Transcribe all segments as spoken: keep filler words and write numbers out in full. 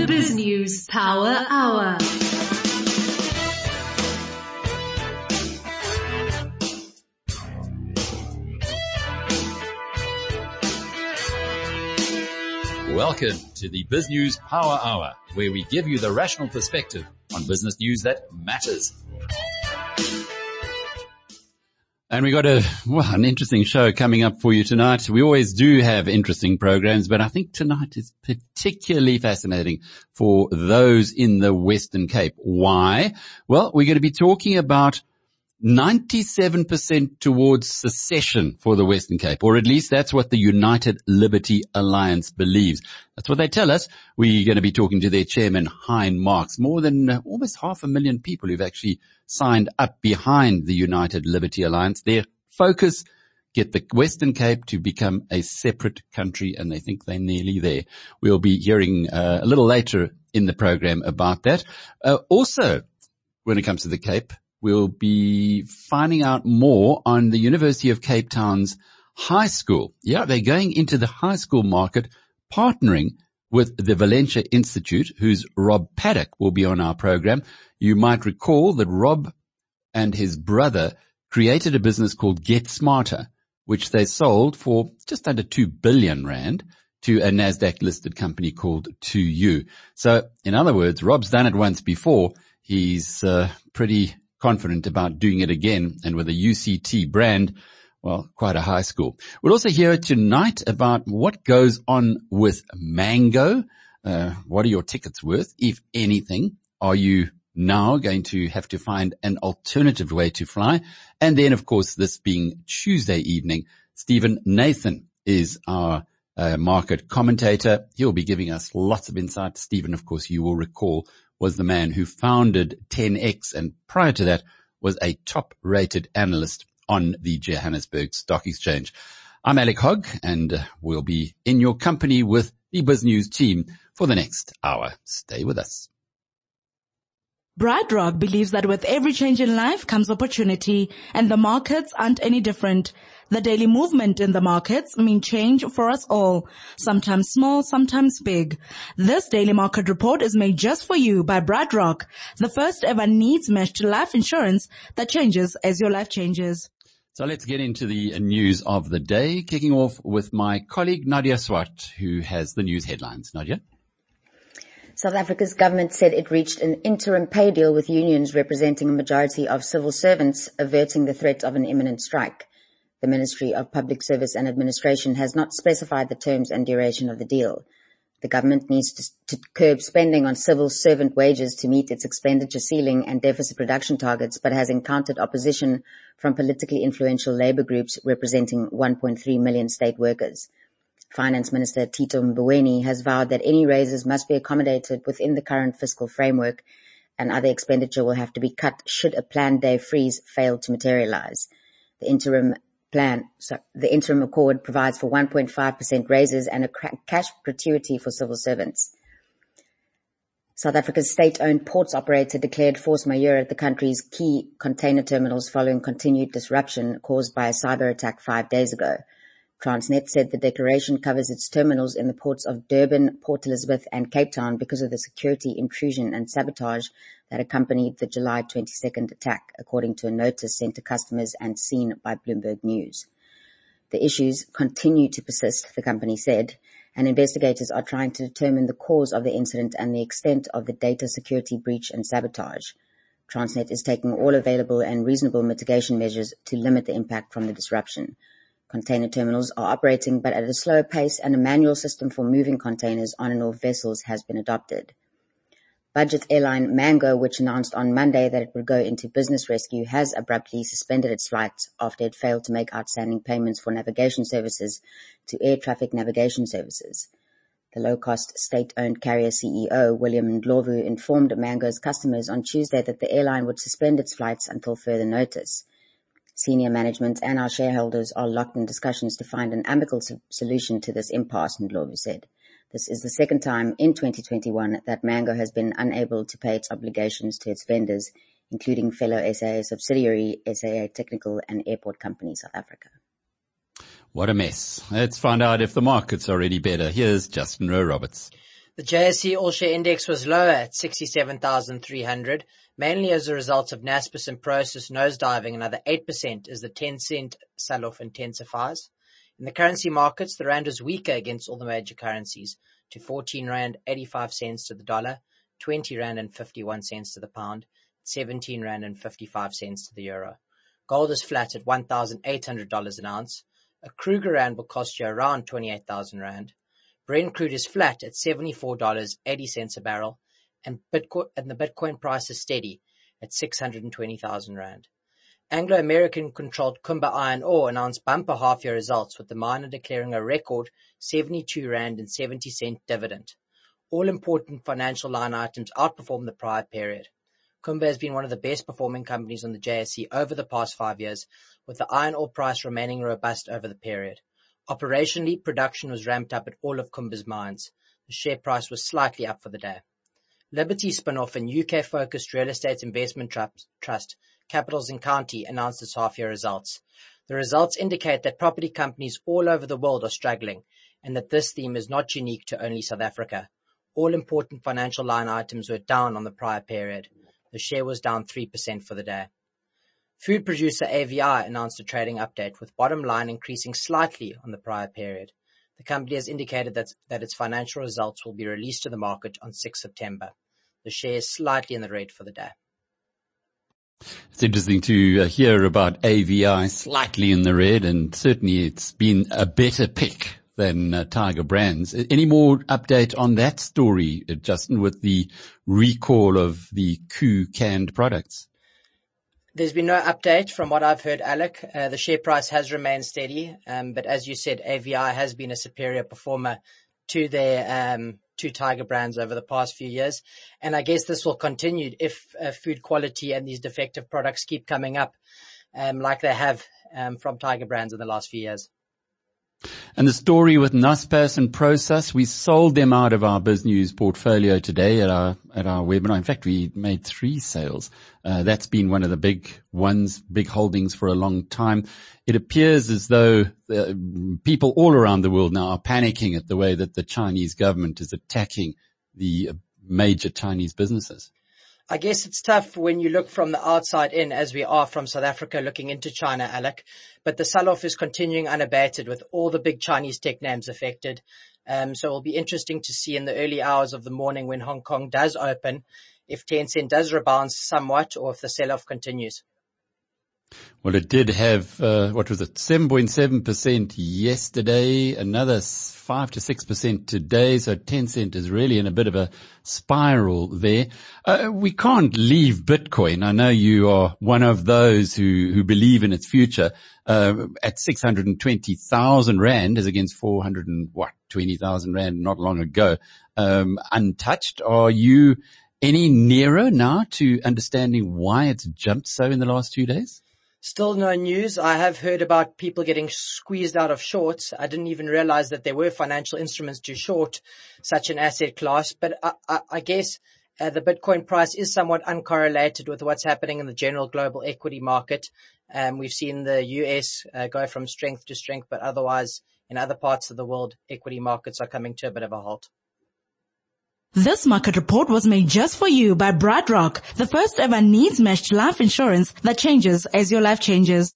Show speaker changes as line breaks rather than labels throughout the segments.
The Biz News Power Hour.
Welcome to the Biz News Power Hour, where we give you the rational perspective on business news that matters. And we got a, well, an interesting show coming up for you tonight. We always do have interesting programs, but I think tonight is particularly fascinating for those in the Western Cape. Why? Well, we're going to be talking about ninety-seven percent towards secession for the Western Cape, or at least that's what the United Liberty Alliance believes. That's what they tell us. We're going to be talking to their chairman, Hein Marks. More than uh, almost half a million people who've actually signed up behind the United Liberty Alliance. Their focus, get the Western Cape to become a separate country, and they think they're nearly there. We'll be hearing uh, a little later in the program about that. Uh, also, when it comes to the Cape, we'll be finding out more on the University of Cape Town's high school. Yeah, they're going into the high school market, partnering with the Valentia Institute, whose Rob Paddock will be on our program. You might recall that Rob and his brother created a business called Get Smarter, which they sold for just under two billion rand to a NASDAQ listed company called two U. So in other words, Rob's done it once before. He's uh, pretty confident about doing it again, and with a U C T brand, well, quite a high school. We'll also hear tonight about what goes on with Mango. Uh, what are your tickets worth, if anything? Are you now going to have to find an alternative way to fly? And then, of course, this being Tuesday evening, Stephen Nathan is our uh, market commentator. He'll be giving us lots of insight. Stephen, of course, you will recall, was the man who founded ten X, and prior to that was a top-rated analyst on the Johannesburg Stock Exchange. I'm Alec Hogg, and uh, we'll be in your company with the Biz News team for the next hour. Stay with us.
BrightRock believes that with every change in life comes opportunity, and the markets aren't any different. The daily movement in the markets mean change for us all, sometimes small, sometimes big. This daily market report is made just for you by BrightRock, the first ever needs-matched life insurance that changes as your life changes.
So let's get into the news of the day, kicking off with my colleague Nadia Swart, who has the news headlines. Nadia?
South Africa's government said it reached an interim pay deal with unions representing a majority of civil servants, averting the threat of an imminent strike. The Ministry of Public Service and Administration has not specified the terms and duration of the deal. The government needs to, to curb spending on civil servant wages to meet its expenditure ceiling and deficit reduction targets, but has encountered opposition from politically influential labour groups representing one point three million state workers. Finance Minister Tito Mboweni has vowed that any raises must be accommodated within the current fiscal framework, and other expenditure will have to be cut should a planned day freeze fail to materialise. The interim plan, sorry, the interim accord provides for one point five percent raises and a cash gratuity for civil servants. South Africa's state-owned ports operator declared force majeure at the country's key container terminals following continued disruption caused by a cyber attack five days ago. Transnet said the declaration covers its terminals in the ports of Durban, Port Elizabeth and Cape Town because of the security intrusion and sabotage that accompanied the July twenty-second attack, according to a notice sent to customers and seen by Bloomberg News. The issues continue to persist, the company said, and investigators are trying to determine the cause of the incident and the extent of the data security breach and sabotage. Transnet is taking all available and reasonable mitigation measures to limit the impact from the disruption. Container terminals are operating, but at a slower pace, and a manual system for moving containers on and off vessels has been adopted. Budget airline Mango, which announced on Monday that it would go into business rescue, has abruptly suspended its flights after it failed to make outstanding payments for navigation services to air traffic navigation services. The low-cost state-owned carrier C E O, William Ndlovu, informed Mango's customers on Tuesday that the airline would suspend its flights until further notice. Senior management and our shareholders are locked in discussions to find an amicable solution to this impasse, Ndlovu said. This is the second time in twenty twenty-one that Mango has been unable to pay its obligations to its vendors, including fellow S A A subsidiary S A A Technical and Airport Company South Africa.
What a mess. Let's find out if the markets are any better. Here's Justin Rowe Roberts.
The J S E All-Share Index was lower at sixty-seven thousand three hundred, mainly as a result of Naspers and Prosus nosediving another eight percent as the ten cent sell-off intensifies. In the currency markets, the rand was weaker against all the major currencies, to fourteen rand eighty-five cents to the dollar, twenty rand and fifty-one cents to the pound, seventeen rand and fifty-five cents to the euro. Gold is flat at one thousand eight hundred dollars an ounce. A Kruger rand will cost you around twenty-eight thousand rand. Brent crude is flat at seventy-four dollars and eighty cents a barrel, and Bitcoin, and the Bitcoin price is steady at six hundred twenty thousand rand. Anglo-American controlled Kumba Iron Ore announced bumper half-year results, with the miner declaring a record seventy-two rand and seventy cent dividend. All important financial line items outperformed the prior period. Kumba has been one of the best performing companies on the J S E over the past five years, with the iron ore price remaining robust over the period. Operationally, production was ramped up at all of Kumba's mines. The share price was slightly up for the day. Liberty spin-off and U K-focused real estate investment trust, Capitals and County, announced its half-year results. The results indicate that property companies all over the world are struggling, and that this theme is not unique to only South Africa. All important financial line items were down on the prior period. The share was down three percent for the day. Food producer A V I announced a trading update, with bottom line increasing slightly on the prior period. The company has indicated that, that its financial results will be released to the market on sixth September. The share is slightly in the red for the day.
It's interesting to uh, hear about A V I slightly in the red, and certainly it's been a better pick than uh, Tiger Brands. Any more update on that story, Justin, with the recall of the Koo canned products?
There's been no update from what I've heard, Alec. Uh, the share price has remained steady, um, but as you said, A V I has been a superior performer to their um, to Tiger Brands over the past few years, and I guess this will continue if uh, food quality and these defective products keep coming up, um, like they have um, from Tiger Brands in the last few years.
And the story with Naspers and Prosus, we sold them out of our BizNews portfolio today at our at our webinar. In fact, we made three sales. Uh, that's been one of the big ones, big holdings for a long time. It appears as though uh, people all around the world now are panicking at the way that the Chinese government is attacking the major Chinese businesses.
I guess it's tough when you look from the outside in, as we are from South Africa looking into China, Alec. But the sell-off is continuing unabated, with all the big Chinese tech names affected. Um, so it'll be interesting to see in the early hours of the morning when Hong Kong does open, if Tencent does rebound somewhat or if the sell-off continues.
Well, it did have, uh, what was it, seven point seven percent yesterday, another five to six percent today. So Tencent is really in a bit of a spiral there. Uh, we can't leave Bitcoin. I know you are one of those who, who believe in its future, uh, at six hundred twenty thousand rand as against four hundred and what, twenty thousand rand not long ago, um, untouched. Are you any nearer now to understanding why it's jumped so in the last few days?
Still no news. I have heard about people getting squeezed out of shorts. I didn't even realize that there were financial instruments to short such an asset class. But I, I, I guess uh, the Bitcoin price is somewhat uncorrelated with what's happening in the general global equity market. Um, we've seen the U S uh, go from strength to strength, but otherwise in other parts of the world, equity markets are coming to a bit of a halt.
This market report was made just for you by BrightRock, the first ever needs-matched life insurance that changes as your life changes.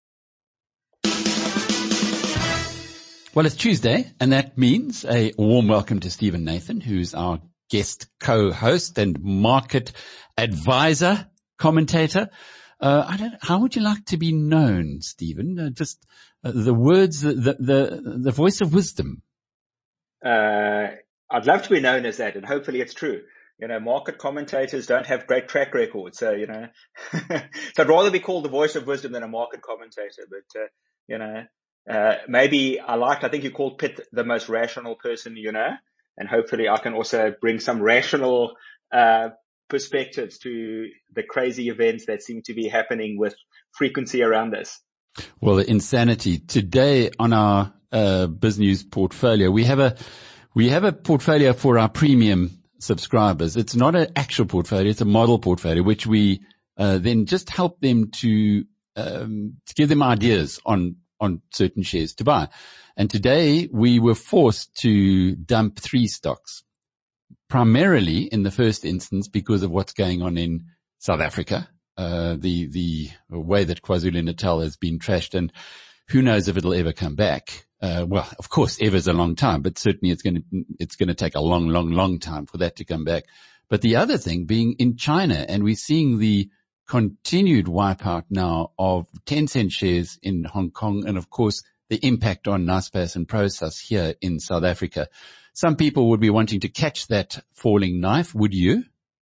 Well, it's Tuesday, and that means a warm welcome to Stephen Nathan, who's our guest co-host and market advisor, commentator. Uh, I don't, how would you like to be known, Stephen? Uh, just uh, the words, the, the, the voice of wisdom.
Uh, I'd love to be known as that, and hopefully it's true. You know, market commentators don't have great track records, so, you know, so I'd rather be called the voice of wisdom than a market commentator. But, uh, you know, uh, maybe I liked, I think you called Pitt the most rational person, you know, and hopefully I can also bring some rational, uh, perspectives to the crazy events that seem to be happening with frequency around us.
Well, insanity. Today on our, uh, BizNews portfolio, we have a, We have a portfolio for our premium subscribers. It's not an actual portfolio. It's a model portfolio, which we uh, then just help them to, um, to give them ideas on, on certain shares to buy. And today we were forced to dump three stocks. primarily in the first instance because of what's going on in South Africa, uh, the, the way that KwaZulu-Natal has been trashed, and who knows if it'll ever come back. Uh, well, of course, ever's a long time, but certainly it's going to, it's going to take a long, long, long time for that to come back. But the other thing being in China, and we're seeing the continued wipeout now of Tencent shares in Hong Kong, and of course the impact on Naspers and Prosus here in South Africa. Some people would be wanting to catch that falling knife. Would you?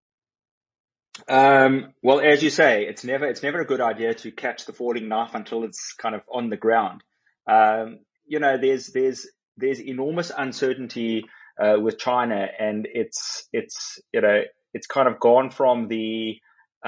Um, well, as you say, it's never, it's never a good idea to catch the falling knife until it's kind of on the ground. Um, you know, there's, there's, there's enormous uncertainty, uh, with China, and it's, it's, you know, it's kind of gone from the,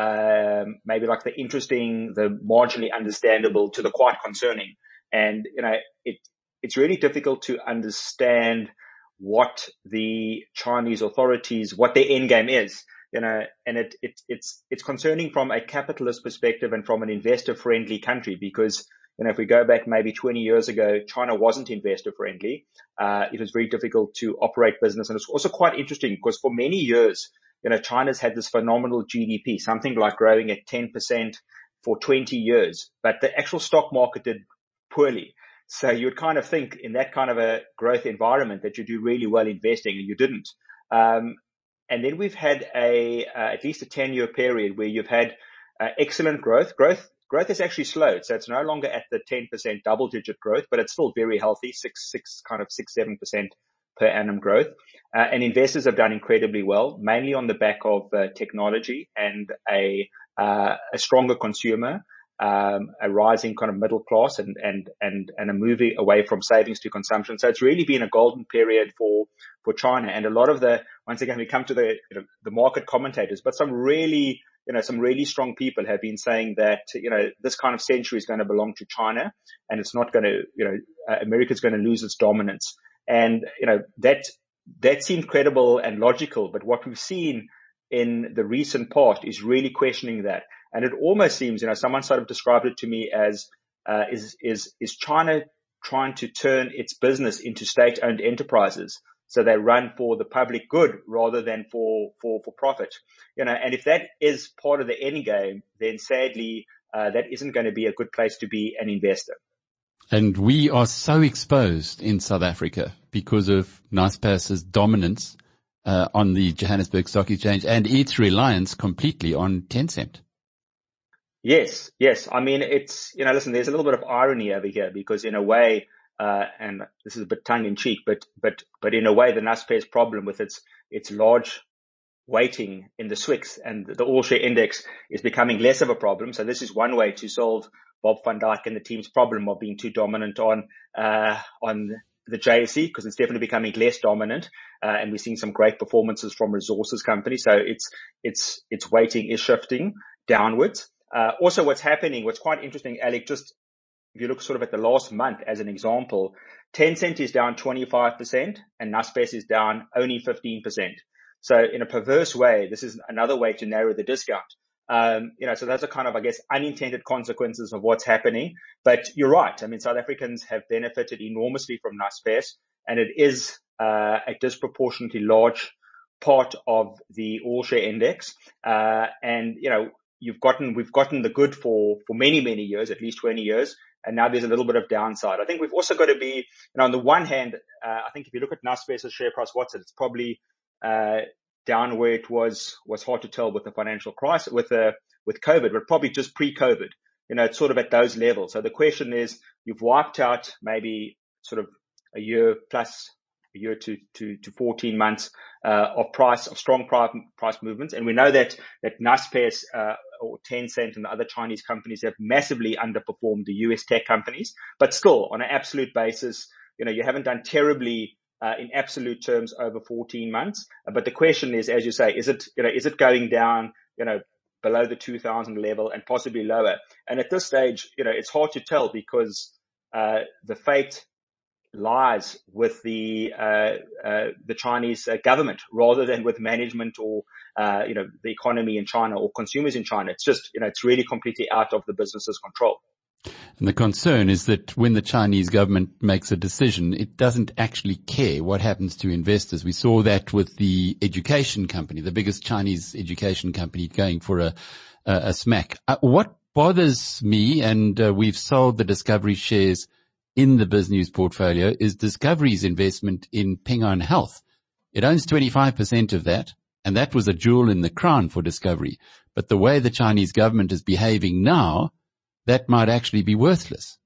um, maybe like the interesting, the marginally understandable to the quite concerning. And, you know, it, it's really difficult to understand what the Chinese authorities, what their end game is. You know, and it, it, it's, it's concerning from a capitalist perspective and from an investor friendly country, because, you know, if we go back maybe twenty years ago, China wasn't investor friendly. Uh, it was very difficult to operate business. And it's also quite interesting because for many years, you know, China's had this phenomenal G D P, something like growing at ten percent for twenty years, but the actual stock market did poorly. So you would kind of think in that kind of a growth environment that you do really well investing, and you didn't. Um, And then we've had a, uh, at least a ten year period where you've had uh, excellent growth. Growth, growth has actually slowed. So it's no longer at the ten percent double digit growth, but it's still very healthy, six, six, kind of six, seven percent per annum growth. Uh, and investors have done incredibly well, mainly on the back of uh, technology and a, uh, a stronger consumer, um, a rising kind of middle class, and, and, and, and a moving away from savings to consumption. So it's really been a golden period for, for China. And a lot of the, once again, we come to the, you know, the market commentators, but some really, you know, some really strong people have been saying that, you know, this kind of century is going to belong to China, and it's not going to, you know, uh, America's going to lose its dominance. And, you know, that, that seemed credible and logical, but what we've seen in the recent past is really questioning that. And it almost seems, you know, someone sort of described it to me as, uh, is, is, is China trying to turn its business into state-owned enterprises, so they run for the public good rather than for, for, for profit. You know, and if that is part of the end game, then sadly, uh, that isn't going to be a good place to be an investor.
And we are so exposed in South Africa because of Naspers' dominance, uh, on the Johannesburg Stock Exchange and its reliance completely on Tencent.
Yes, yes. I mean, it's, you know, listen, there's a little bit of irony over here because in a way, uh, and this is a bit tongue in cheek, but, but, but in a way, the Naspers problem with its, its large weighting in the S W I X and the all share index is becoming less of a problem. So this is one way to solve Bob van Dijk and the team's problem of being too dominant on, uh, on the J S E, because it's definitely becoming less dominant. Uh, and we're seeing some great performances from resources companies. So it's, it's, its weighting is shifting downwards. Uh, also what's happening, what's quite interesting, Alec, just if you look sort of at the last month as an example, Tencent is down twenty-five percent and Naspers is down only fifteen percent. So in a perverse way, this is another way to narrow the discount. Um, you know, so those are kind of, I guess, unintended consequences of what's happening. But you're right. I mean, South Africans have benefited enormously from Naspers, and it is, uh, a disproportionately large part of the all share index. Uh, and, you know, you've gotten, we've gotten the good for, for many, many years, at least twenty years. And now there's a little bit of downside. I think we've also got to be, you know, on the one hand, uh, I think if you look at Naspers' share price, what's it? It's probably, uh, down where it was, was hard to tell with the financial crisis, with the, with COVID, but probably just pre-COVID. You know, it's sort of at those levels. So the question is, you've wiped out maybe sort of a year plus, a year to, to, to fourteen months, uh, of price, of strong price, price movements. And we know that, that Naspers, uh, or Tencent and the other Chinese companies have massively underperformed the U S tech companies, but still on an absolute basis, you know, you haven't done terribly, uh, in absolute terms over fourteen months. Uh, but the question is, as you say, is it, you know, is it going down, you know, below the two thousand level and possibly lower? And at this stage, you know, it's hard to tell because, uh, the fate lies with the, uh, uh, the Chinese uh, government rather than with management or, uh, you know, the economy in China or consumers in China. It's just, you know, it's really completely out of the business's control.
And the concern is that when the Chinese government makes a decision, it doesn't actually care what happens to investors. We saw that with the education company, the biggest Chinese education company, going for a, a, a smack. Uh, what bothers me, and uh, we've sold the Discovery shares in the BizNews portfolio, is Discovery's investment in Ping An Health. It owns twenty-five percent of that, and that was a jewel in the crown for Discovery. But the way the Chinese government is behaving now, that might actually be worthless.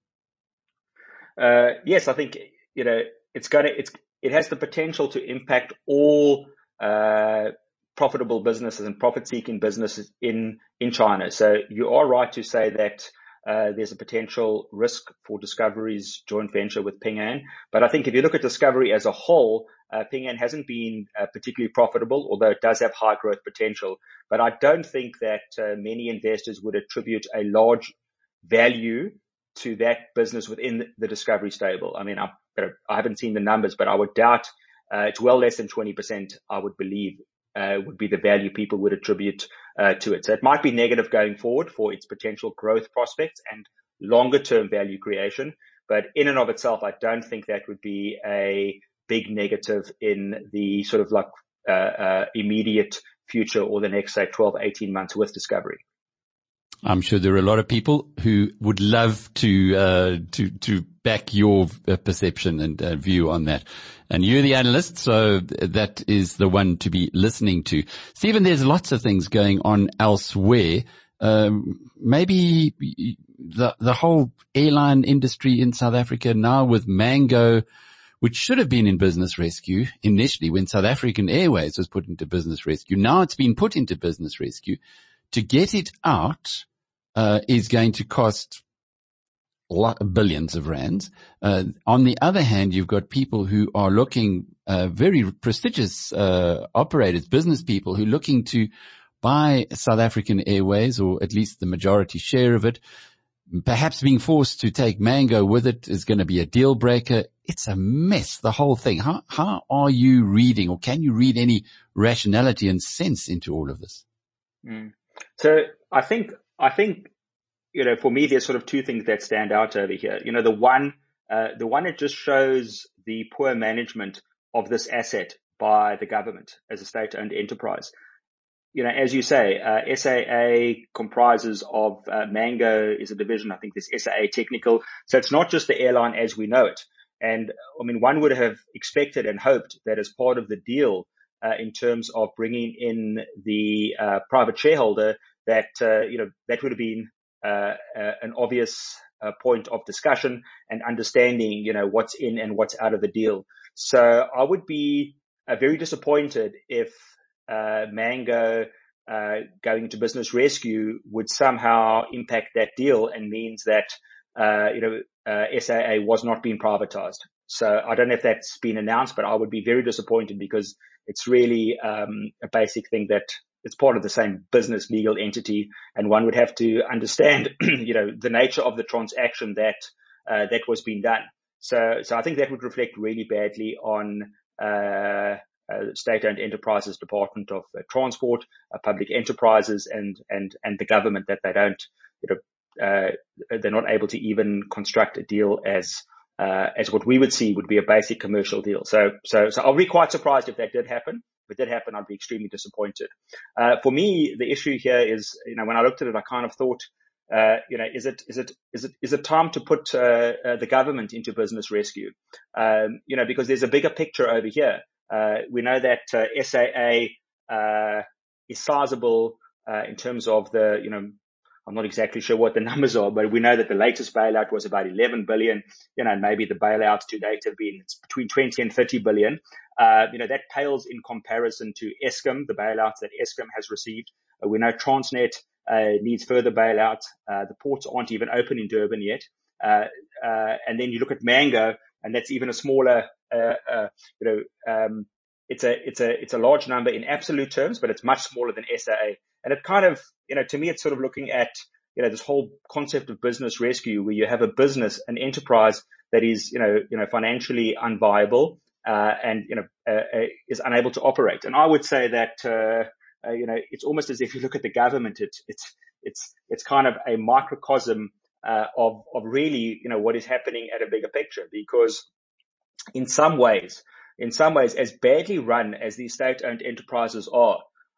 Uh, yes, I think, you know, it's going to, it's, it has the potential to impact all, uh, profitable businesses and profit-seeking businesses in, in China. So you are right to say that, uh, there's a potential risk for Discovery's joint venture with Ping An. But I think if you look at Discovery as a whole, uh, Ping An hasn't been uh, particularly profitable, although it does have high growth potential. But I don't think that uh, many investors would attribute a large value to that business within the Discovery stable. I mean, I, I haven't seen the numbers, but I would doubt uh, it's well less than twenty percent, I would believe, uh, would be the value people would attribute uh, to it. So it might be negative going forward for its potential growth prospects and longer term value creation. But in and of itself, I don't think that would be a big negative in the sort of like uh, uh, immediate future or the next, say, twelve, eighteen months with Discovery.
I'm sure there are a lot of people who would love to, uh, to, to back your uh, perception and uh, view on that. And you're the analyst, so that is the one to be listening to. Stephen, there's lots of things going on elsewhere. Um, maybe the, the whole airline industry in South Africa now with Mango, which should have been in business rescue initially when South African Airways was put into business rescue. Now it's been put into business rescue. To get it out, Uh, is going to cost billions of rands. Uh, on the other hand, you've got people who are looking, uh, very prestigious, uh, operators, business people who are looking to buy South African Airways, or at least the majority share of it. Perhaps being forced to take Mango with it is going to be a deal breaker. It's a mess, the whole thing. How, how are you reading, or can you read any rationality and sense into all of this?
Mm. So I think, I think, you know, for me, there's sort of two things that stand out over here. You know, the one, uh, the one, it just shows the poor management of this asset by the government as a state-owned enterprise. You know, as you say, uh, S A A comprises of, uh, Mango is a division. I think there's S A A Technical. So it's not just the airline as we know it. And I mean, one would have expected and hoped that as part of the deal, uh, in terms of bringing in the, uh, private shareholder, that, uh, you know, that would have been, uh, uh, an obvious, uh, point of discussion and understanding, you know, what's in and what's out of the deal. So I would be uh, very disappointed if, uh, Mango, uh, going to business rescue would somehow impact that deal and means that, uh, you know, uh, S A A was not being privatized. So I don't know if that's been announced, but I would be very disappointed because it's really, um, a basic thing that it's part of the same business legal entity, and one would have to understand, you know, the nature of the transaction that, uh, that was being done. So, so I think that would reflect really badly on, uh, uh state-owned enterprises, Department of uh, Transport, uh, public enterprises, and, and, and the government, that they don't, you know, uh, they're not able to even construct a deal as, uh, as what we would see would be a basic commercial deal. So, so, so I'll be quite surprised if that did happen. If it did happen, I'd be extremely disappointed. Uh, for me, the issue here is, you know, when I looked at it, I kind of thought, uh, you know, is it, is it, is it, is it time to put, uh, uh the government into business rescue? Um, you know, because there's a bigger picture over here. Uh, we know that, uh, S A A, uh, is sizable, uh, in terms of the, you know, I'm not exactly sure what the numbers are, but we know that the latest bailout was about eleven billion, you know, and maybe the bailouts to date have been it's between twenty and thirty billion. Uh, you know, that pales in comparison to Eskom, the bailouts that Eskom has received. Uh, we know Transnet, uh, needs further bailouts. Uh, the ports aren't even open in Durban yet. Uh, uh, and then you look at Mango, and that's even a smaller, uh, uh, you know, um, it's a, it's a, it's a large number in absolute terms, but it's much smaller than S A A. And it kind of, you know, to me, it's sort of looking at, you know, this whole concept of business rescue, where you have a business, an enterprise that is, you know, you know, financially unviable, uh, and, you know, uh, uh, is unable to operate. And I would say that, uh, uh, you know, it's almost as if you look at the government, it's, it's, it's, it's kind of a microcosm uh, of, of really, you know, what is happening at a bigger picture. Because in some ways, in some ways, as badly run as these state-owned enterprises are,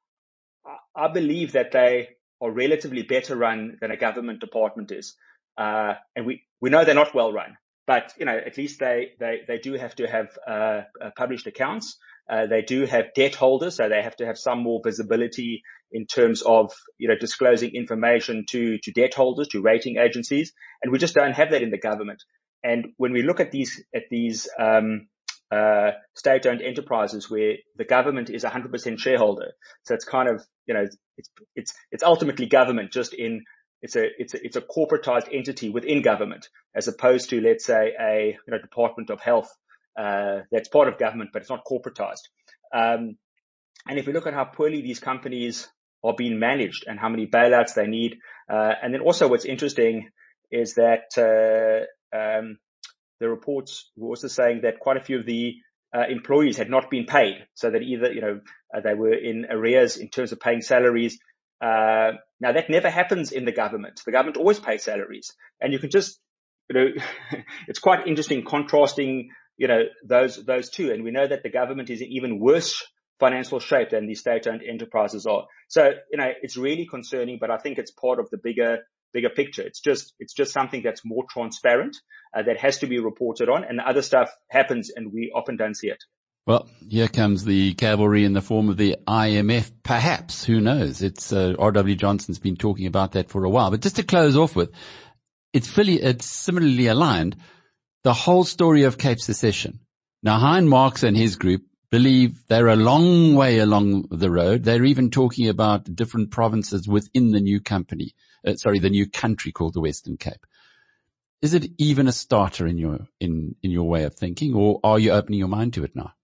I believe that they are relatively better run than a government department is. Uh, and we, we know they're not well run, but, you know, at least they, they, they do have to have, uh, uh published accounts. Uh, they do have debt holders, so they have to have some more visibility in terms of, you know, disclosing information to, to debt holders, to rating agencies. And we just don't have that in the government. And when we look at these, at these, um, uh, state-owned enterprises where the government is a hundred percent shareholder. So it's kind of, you know, it's, it's, it's ultimately government just in, it's a, it's a, it's a corporatized entity within government, as opposed to, let's say, a, you know, Department of Health, uh, that's part of government, but it's not corporatized. Um, and if we look at how poorly these companies are being managed and how many bailouts they need, uh, and then also what's interesting is that, uh, um, the reports were also saying that quite a few of the uh, employees had not been paid, so that either, you know, uh, they were in arrears in terms of paying salaries. Uh, now that never happens in the government. The government always pays salaries, and you can just, you know, it's quite interesting contrasting, you know, those those two. And we know that the government is in even worse financial shape than the state-owned enterprises are. So, you know, it's really concerning, but I think it's part of the bigger bigger picture. It's just, it's just something that's more transparent, uh, that has to be reported on, and the other stuff happens and we often don't see it.
Well, here comes the cavalry in the form of the I M F, perhaps. Who knows? It's, uh, R W Johnson's been talking about that for a while. But just to close off with, it's fully, it's similarly aligned, the whole story of Cape Secession. Now, Hein Marks and his group believe they're a long way along the road. They're even talking about different provinces within the new company. Uh, sorry, the new country called the Western Cape. Is it even a starter in your, in, in your way of thinking, or are you opening your mind to it now?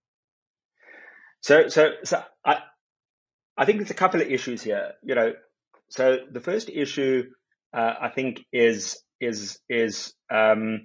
So, so, so I, I think there's a couple of issues here, you know. So the first issue, uh, I think is, is, is, um,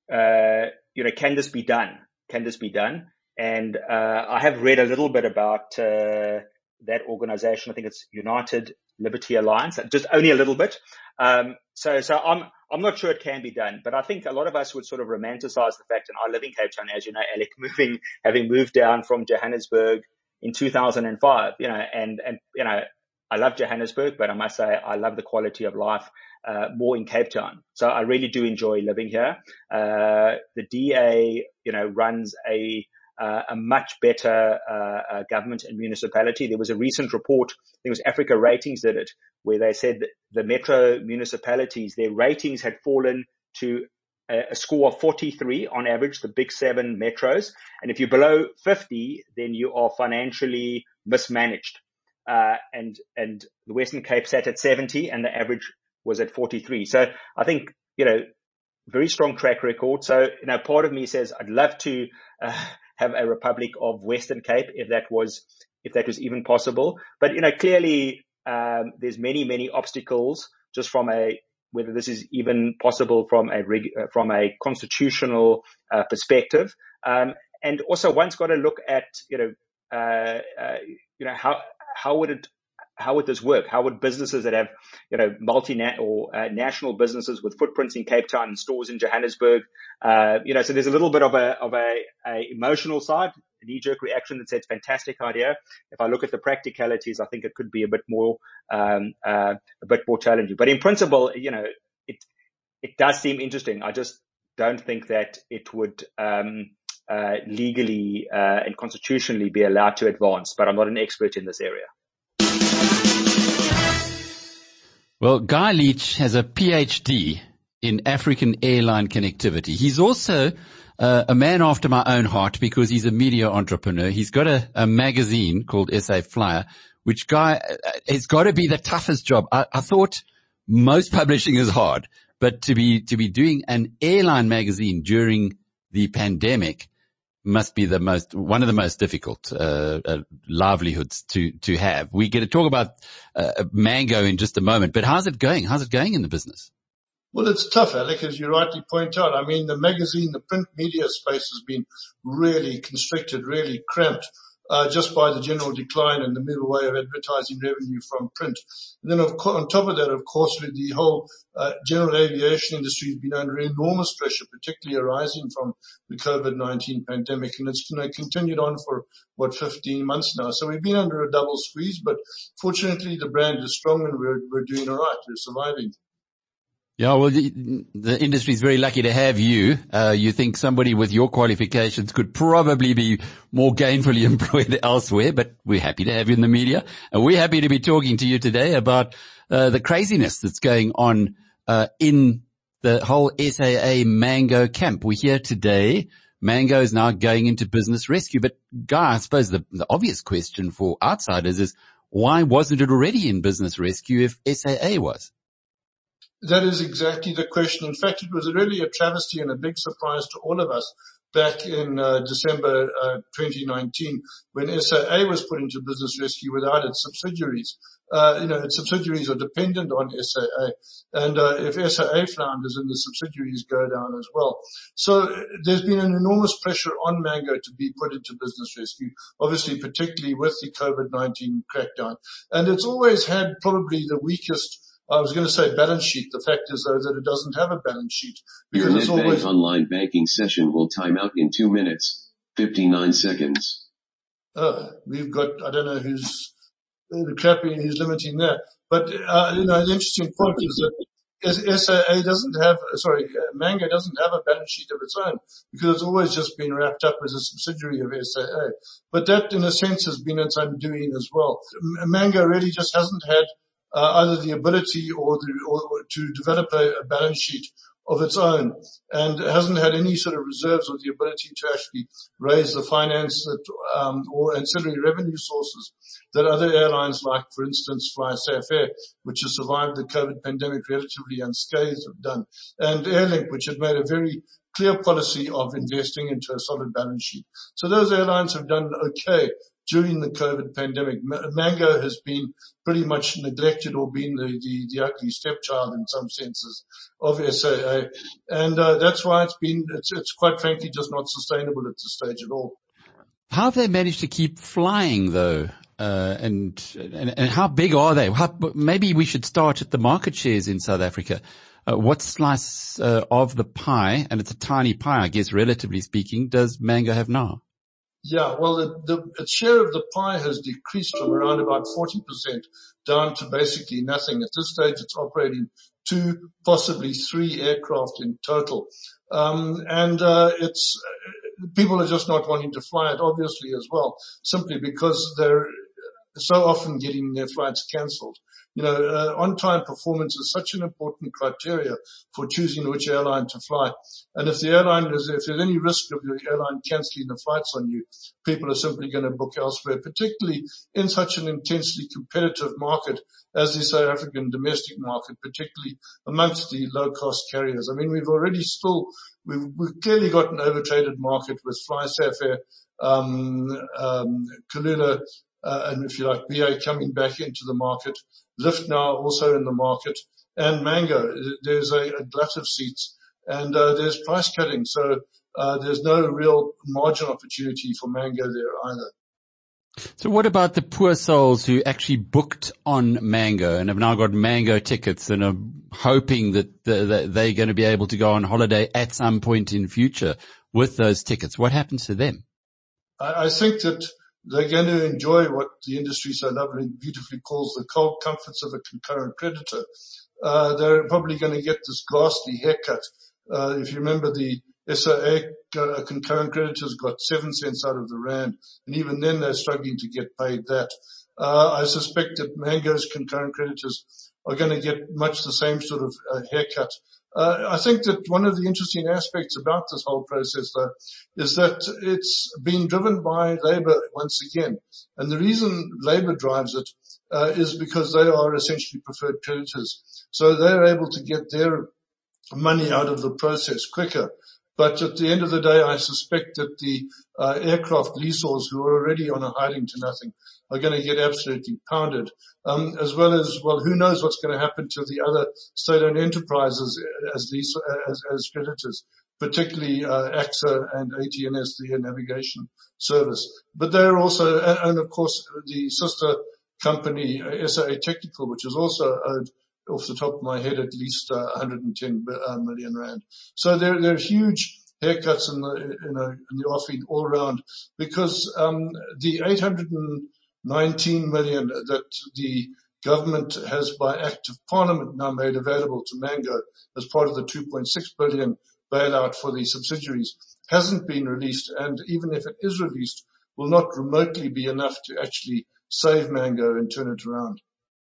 uh, you know, can this be done? Can this be done? And, uh, I have read a little bit about, uh, that organization. I think it's United Liberty Alliance, just only a little bit. Um, so, so I'm, I'm not sure it can be done, but I think a lot of us would sort of romanticize the fact, and I live in Cape Town, as you know, Alec, moving, having moved down from Johannesburg in two thousand five, you know, and, and, you know, I love Johannesburg, but I must say I love the quality of life, uh, more in Cape Town. So I really do enjoy living here. Uh, the D A, you know, runs a, Uh, a much better uh, uh, government and municipality. There was a recent report, I think it was Africa Ratings did it, where they said that the metro municipalities, their ratings had fallen to a, a score of forty-three on average, the big seven metros. And if you're below fifty, then you are financially mismanaged. Uh, and, and the Western Cape sat at seventy and the average was at forty-three. So I think, you know, very strong track record. So, you know, part of me says I'd love to, uh, have a Republic of Western Cape if that was, if that was even possible. But, you know, clearly, um, there's many, many obstacles just from a, whether this is even possible from a, uh, from a constitutional, uh, perspective. Um, and also one's got to look at, you know, uh, uh, you know, how, how would it, how would this work? How would businesses that have, you know, multi or uh, national businesses with footprints in Cape Town and stores in Johannesburg, uh, you know, so there's a little bit of a, of a, a emotional side, a knee-jerk reaction that says fantastic idea. If I look at the practicalities, I think it could be a bit more, um, uh, a bit more challenging. But in principle, you know, it, it does seem interesting. I just don't think that it would, um, uh, legally, uh, and constitutionally be allowed to advance, but I'm not an expert in this area.
Well, Guy Leach has a P H D in African airline connectivity. He's also uh, a man after my own heart because he's a media entrepreneur. He's got a, a magazine called S A Flyer, which Guy, uh, it's got to be the toughest job. I, I thought most publishing is hard, but to be, to be doing an airline magazine during the pandemic must be the most, one of the most difficult, uh, uh livelihoods to, to have. We get to talk about, uh, Mango in just a moment, but how's it going? How's it going in the business?
Well, it's tough, Alec, as you rightly point out. I mean, the magazine, the print media space has been really constricted, really cramped. uh, just by the general decline and the move away of advertising revenue from print. And then of co- on top of that, of course, with the whole uh, general aviation industry has been under enormous pressure, particularly arising from the COVID nineteen pandemic. And it's, you know, continued on for, what, fifteen months now. So we've been under a double squeeze, but fortunately the brand is strong and we're, we're doing all right. We're surviving.
Yeah, well, the, the industry is very lucky to have you. Uh, you think somebody with your qualifications could probably be more gainfully employed elsewhere, but we're happy to have you in the media. And we're happy to be talking to you today about uh, the craziness that's going on uh, in the whole S A A Mango camp. We're here today. Mango is now going into business rescue. But, Guy, I suppose the, the obvious question for outsiders is, why wasn't it already in business rescue if S A A was?
That is exactly the question. In fact, it was really a travesty and a big surprise to all of us back in uh, December uh, twenty nineteen when S A A was put into business rescue without its subsidiaries. Uh, you know, its subsidiaries are dependent on S A A. And uh, if S A A flounders, then the subsidiaries go down as well. So uh, there's been an enormous pressure on Mango to be put into business rescue, obviously particularly with the COVID nineteen crackdown. And it's always had probably the weakest, I was going to say balance sheet. The fact is, though, that it doesn't have a balance sheet.
Your NetBank always... online banking session will time out in two minutes, fifty-nine seconds.
Oh, we've got, I don't know who's, uh, the crappy who's limiting that. But, uh, you know, the interesting point is that S A A doesn't have, sorry, uh, Mango doesn't have a balance sheet of its own because it's always just been wrapped up as a subsidiary of S A A. But that, in a sense, has been its undoing as well. M- Mango really just hasn't had Uh, either the ability or, the, or, or to develop a, a balance sheet of its own, and hasn't had any sort of reserves or the ability to actually raise the finance that, um, or ancillary revenue sources that other airlines like, for instance, FlySafair, which has survived the COVID pandemic relatively unscathed, have done, and Airlink, which had made a very clear policy of investing into a solid balance sheet. So those airlines have done okay during the COVID pandemic. Mango has been pretty much neglected or been the, the, the ugly stepchild in some senses of S A A. And uh, that's why it's been, it's, it's quite frankly just not sustainable at this stage at all.
How have they managed to keep flying though? Uh, and, and, and how big are they? How, maybe we should start at the market shares in South Africa. Uh, what slice uh, of the pie, and it's a tiny pie, I guess, relatively speaking, does Mango have now?
Yeah, well, the, the its share of the pie has decreased from around about forty percent down to basically nothing. At this stage, it's operating two, possibly three aircraft in total. Um, and, uh, it's, people are just not wanting to fly it, obviously, as well, simply because they're so often getting their flights cancelled. You know, uh, on-time performance is such an important criteria for choosing which airline to fly. And if the airline is, if there's any risk of the airline cancelling the flights on you, people are simply going to book elsewhere, particularly in such an intensely competitive market as the South African domestic market, particularly amongst the low-cost carriers. I mean, we've already still, we've, we've clearly got an overtraded market with FlySafair, um, um, Kulula, Uh, and if you like, B A coming back into the market, Lyft now also in the market, and Mango. There's a, a glut of seats, and uh, there's price cutting, so uh, there's no real margin opportunity for Mango there either.
So what about the poor souls who actually booked on Mango and have now got Mango tickets and are hoping that the, that they're going to be able to go on holiday at some point in future with those tickets? What happens to them?
I, I think that they're going to enjoy what the industry so lovely and beautifully calls the cold comforts of a concurrent creditor. Uh, they're probably going to get this ghastly haircut. Uh, if you remember, the S A A uh, concurrent creditors got seven cents out of the rand, and even then they're struggling to get paid that. Uh, I suspect that Mango's concurrent creditors are going to get much the same sort of uh, haircut. Uh, I think that one of the interesting aspects about this whole process, though, is that it's been driven by Labour once again. And the reason Labour drives it uh, is because they are essentially preferred creditors. So they're able to get their money out of the process quicker. But at the end of the day, I suspect that the uh, aircraft leaseholders who are already on a hiding to nothing are going to get absolutely pounded, um, as well as, well, who knows what's going to happen to the other state-owned enterprises as lease, as, as creditors. particularly uh, A X A and A T N S, the air navigation service. But they're also, and, and of course the sister company, uh, S A A Technical, which is also owed, off the top of my head, at least uh, one hundred ten million rand. So there, there are huge haircuts in the, you know, in the offing all around, because um, the eight hundred nineteen million that the government has by act of parliament now made available to Mango as part of the two point six billion bailout for the subsidiaries hasn't been released, and even if it is released, will not remotely be enough to actually save Mango and turn it around.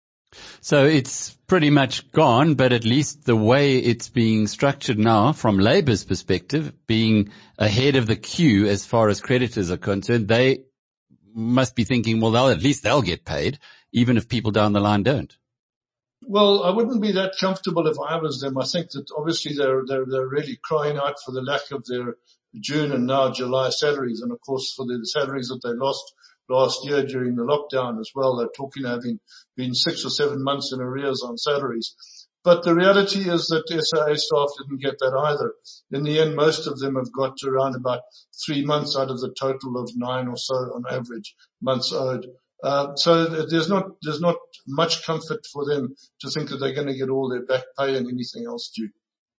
So it's pretty much gone, but at least the way it's being structured now, from Labour's perspective, being ahead of the queue as far as creditors are concerned, they must be thinking, well, they'll, at least they'll get paid, even if people down the line don't.
Well, I wouldn't be that comfortable if I was them. I think that obviously they're, they're, they're really crying out for the lack of their June and now July salaries, and of course for the salaries that they lost last year during the lockdown as well. They're talking of having been six or seven months in arrears on salaries. But the reality is that S A A staff didn't get that either. In the end, most of them have got to around about three months out of the total of nine or so on average months owed. Uh, so there's not, there's not much comfort for them to think that they're going to get all their back pay and anything else due.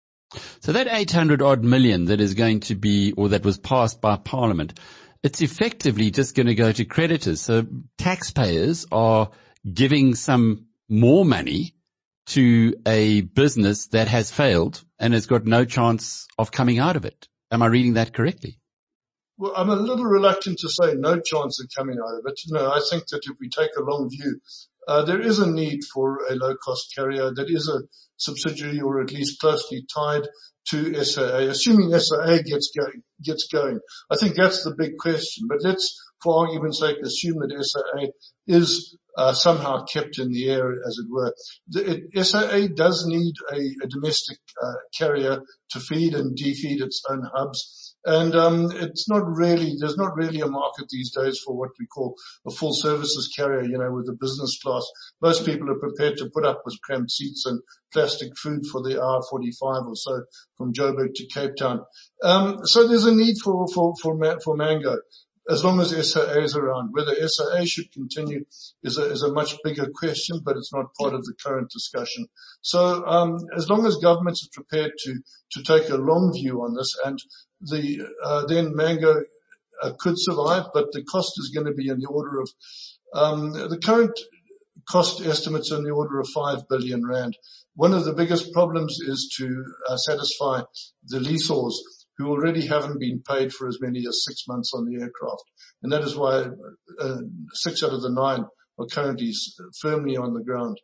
So that eight hundred odd million that is going to be, or that was passed by Parliament, it's effectively just going to go to creditors. So taxpayers are giving some more money to a business that has failed and has got no chance of coming out of it. Am I reading that correctly?
Well, I'm a little reluctant to say no chance of coming out of it. No, I think that if we take a long view, uh, there is a need for a low-cost carrier that is a subsidiary or at least closely tied to S A A, assuming S A A gets going, gets going. I think that's the big question. But let's, for argument's sake, assume that S A A is uh, somehow kept in the air, as it were. The, it, S A A does need a, a domestic uh, carrier to feed and defeed its own hubs. And um it's not really, there's not really a market these days for what we call a full services carrier, you know, with a business class. Most people are prepared to put up with cramped seats and plastic food for the hour forty-five or so from Joburg to Cape Town. Um So there's a need for, for, for, for Mango, as long as S A A is around. Whether S A A should continue is a, is a much bigger question, but it's not part of the current discussion. So um as long as governments are prepared to, to take a long view on this, and the, uh, then Mango uh, could survive, but the cost is going to be in the order of, um, the current cost estimates in the order of five billion rand. One of the biggest problems is to uh, satisfy the lessors who already haven't been paid for as many as six months on the aircraft. And that is why uh, six out of the nine are currently firmly on the ground.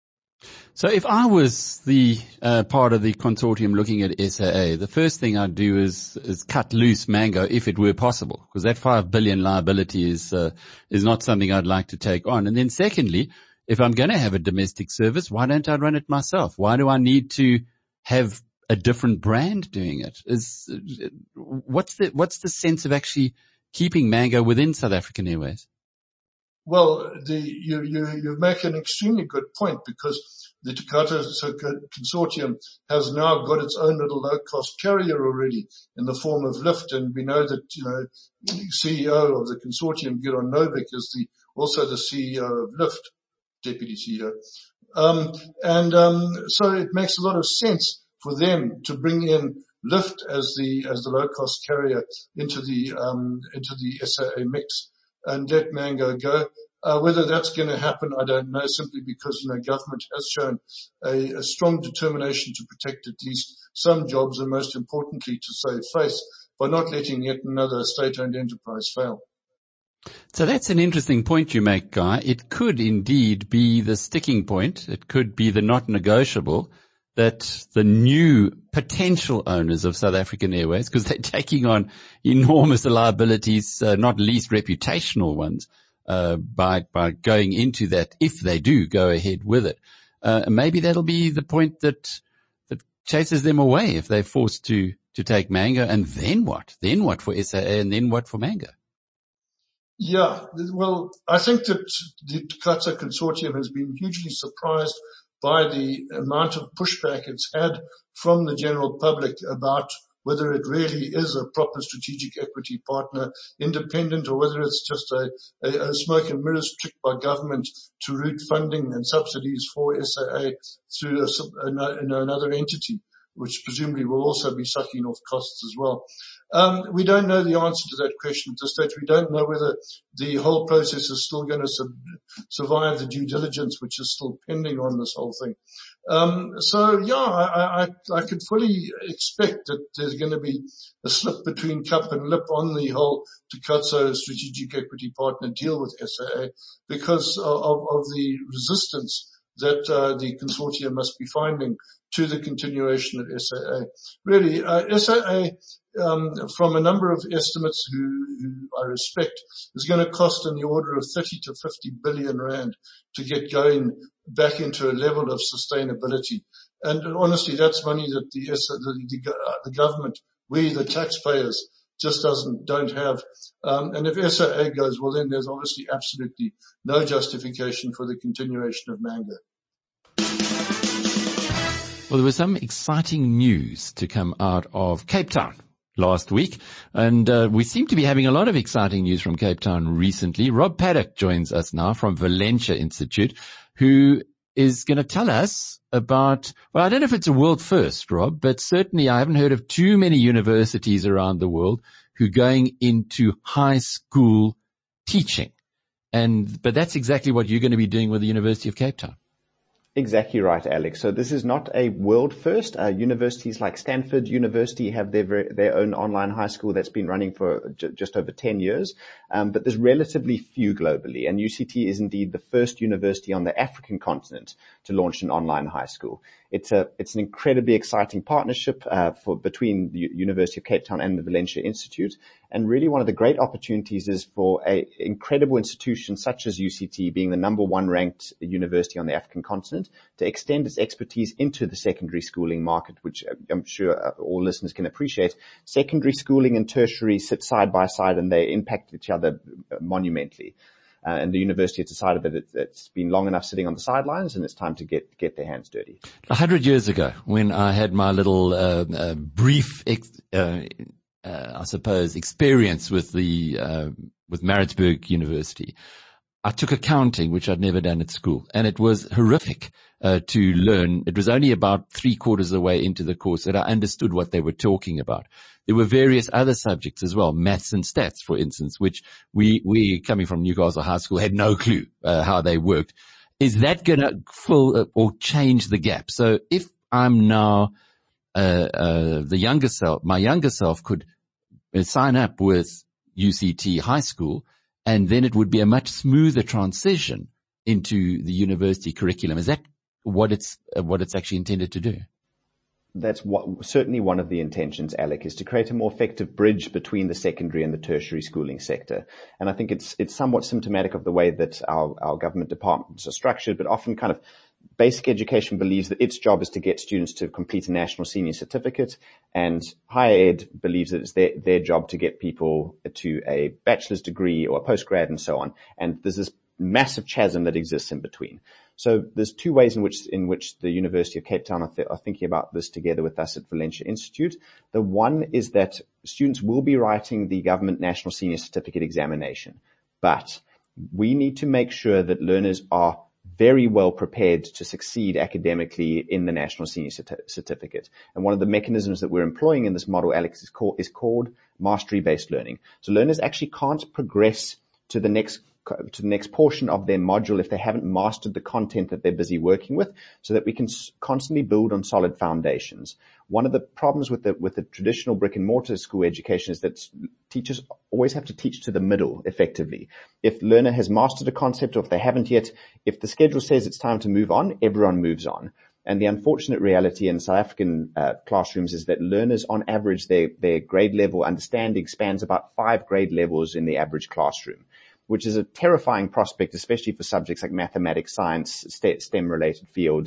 So if I was the uh, part of the consortium looking at S A A, the first thing I'd do is is cut loose Mango if it were possible, because that five billion liability is uh, is not something I'd like to take on. And then secondly, if I'm going to have a domestic service, why don't I run it myself? Why do I need to have a different brand doing it? Is what's the what's the sense of actually keeping Mango within South African Airways?
Well, the, you, you, you make an extremely good point, because the Takata Consortium has now got its own little low-cost carrier already in the form of Lift, and we know that, you know, C E O of the consortium, Giron Novik, is the, also the C E O of Lift, deputy C E O. Um, and, um, so it makes a lot of sense for them to bring in Lift as the, as the low-cost carrier into the, um, into the S A A mix, and let Mango go. Uh, whether that's going to happen, I don't know, simply because, you know, government has shown a, a strong determination to protect at least some jobs, and most importantly to save face by not letting yet another state-owned enterprise fail.
So that's an interesting point you make, Guy. It could indeed be the sticking point. It could be the not negotiable that the new potential owners of South African Airways, because they're taking on enormous liabilities, uh, not least reputational ones, uh, by, by going into that, if they do go ahead with it. Uh, maybe that'll be the point that, that chases them away if they're forced to, to take Mango. And then what? Then what for S A A, and then what for Mango?
Yeah, well, I think that the Takata Consortium has been hugely surprised by the amount of pushback it's had from the general public about whether it really is a proper strategic equity partner, independent, or whether it's just a, a, a smoke and mirrors trick by government to route funding and subsidies for S A A through a, a, another entity, which presumably will also be sucking off costs as well. Um, we don't know the answer to that question at this stage. We don't know whether the whole process is still going to sub- survive the due diligence, which is still pending on this whole thing. Um, so yeah, I, I, I could fully expect that there's going to be a slip between cup and lip on the whole Takatso strategic equity partner deal with S A A because of, of the resistance that uh, the consortium must be finding to the continuation of S A A. Really, uh, S A A, um, from a number of estimates who, who I respect, is going to cost in the order of thirty to fifty billion rand to get going back into a level of sustainability. And honestly, that's money that the, the, the, the government, we, the taxpayers, just doesn't, don't have. Um, and if S A A goes, well, then there's obviously absolutely no justification for the continuation of Manga.
Well, there was some exciting news to come out of Cape Town last week, and uh, we seem to be having a lot of exciting news from Cape Town recently. Rob Paddock joins us now from Valentia Institute, who is going to tell us about, well, I don't know if it's a world first, Rob, but certainly I haven't heard of too many universities around the world who are going into high school teaching. And, but that's exactly what you're going to be doing with the University of Cape Town.
Exactly right, Alex. So this is not a world first. Uh, universities like Stanford University have their their own online high school that's been running for j- just over ten years. Um, but there's relatively few globally. And U C T is indeed the first university on the African continent to launch an online high school. It's a, it's an incredibly exciting partnership, uh, for between the U- University of Cape Town and the Valentia Institute. And really one of the great opportunities is for a incredible institution such as U C T, being the number one ranked university on the African continent, to extend its expertise into the secondary schooling market, which I'm sure all listeners can appreciate. Secondary schooling and tertiary sit side by side and they impact each other monumentally. Uh, and the university has decided that it, it's been long enough sitting on the sidelines and it's time to get get their hands dirty.
A hundred years ago, when I had my little uh, uh, brief, ex- uh, uh, I suppose, experience with the uh, with Maritzburg University, I took accounting, which I'd never done at school, and it was horrific uh, to learn. It was only about three quarters of the way into the course that I understood what they were talking about. There were various other subjects as well, maths and stats, for instance, which we, we coming from Newcastle High School had no clue uh, how they worked. Is that going to fill uh, or change the gap? So if I'm now uh, uh, the younger self, my younger self could uh, sign up with U C T High School, and then it would be a much smoother transition into the university curriculum. Is that what it's uh, what it's actually intended to do?
That's what, certainly one of the intentions, Alec, is to create a more effective bridge between the secondary and the tertiary schooling sector. And I think it's it's somewhat symptomatic of the way that our, our government departments are structured, but often kind of basic education believes that its job is to get students to complete a national senior certificate, and higher ed believes that it's their, their job to get people to a bachelor's degree or a postgrad and so on. And there's this massive chasm that exists in between. So there's two ways in which in which the University of Cape Town are, th- are thinking about this together with us at Valentia Institute. The one is that students will be writing the government national senior certificate examination, but we need to make sure that learners are very well prepared to succeed academically in the national senior Cert- certificate. And one of the mechanisms that we're employing in this model, Alex, is called, is called mastery-based learning. So learners actually can't progress to the next to the next portion of their module if they haven't mastered the content that they're busy working with, so that we can constantly build on solid foundations. One of the problems with the with the traditional brick and mortar school education is that teachers always have to teach to the middle effectively. If learner has mastered a concept, or if they haven't yet, if the schedule says it's time to move on, everyone moves on. And the unfortunate reality in South African uh, classrooms is that learners, on average, their their grade level understanding spans about five grade levels in the average classroom, which is a terrifying prospect, especially for subjects like mathematics, science, STEM-related fields.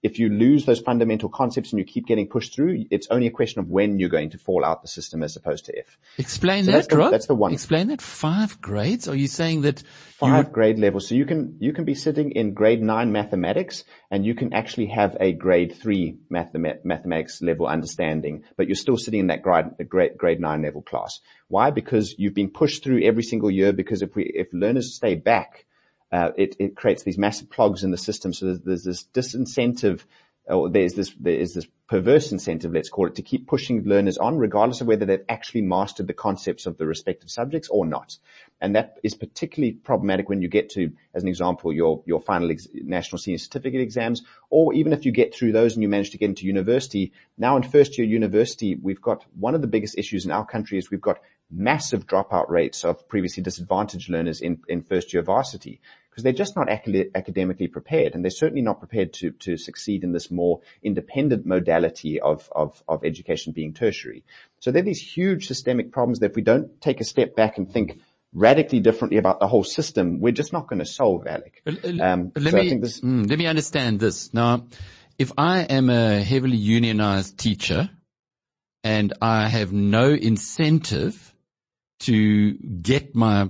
if you lose those fundamental concepts and you keep getting pushed through, it's only a question of when you're going to fall out the system as opposed to if.
Explain
so
that,
that's the,
Rob.
That's the one.
Explain that. Five grades? Are you saying that
five
would...
grade levels? So you can you can be sitting in grade nine mathematics, and you can actually have a grade three mathemat- mathematics level understanding, but you're still sitting in that grade grade grade nine level class. Why? Because you've been pushed through every single year. Because if we if learners stay back, uh, it it creates these massive clogs in the system. So there's, there's this disincentive. Or there's this, there is this perverse incentive, let's call it, to keep pushing learners on regardless of whether they've actually mastered the concepts of the respective subjects or not. And that is particularly problematic when you get to, as an example, your, your final ex- national senior certificate exams, or even if you get through those and you manage to get into university. Now in first year university, we've got one of the biggest issues in our country is we've got massive dropout rates of previously disadvantaged learners in, in first year varsity, because they're just not acad- academically prepared, and they're certainly not prepared to, to succeed in this more independent modality of, of, of education being tertiary. So there are these huge systemic problems that if we don't take a step back and think radically differently about the whole system, we're just not going to solve, Alec. Um,
let,
so
me,
I think this-
mm, let me understand this. Now, if I am a heavily unionized teacher and I have no incentive to get my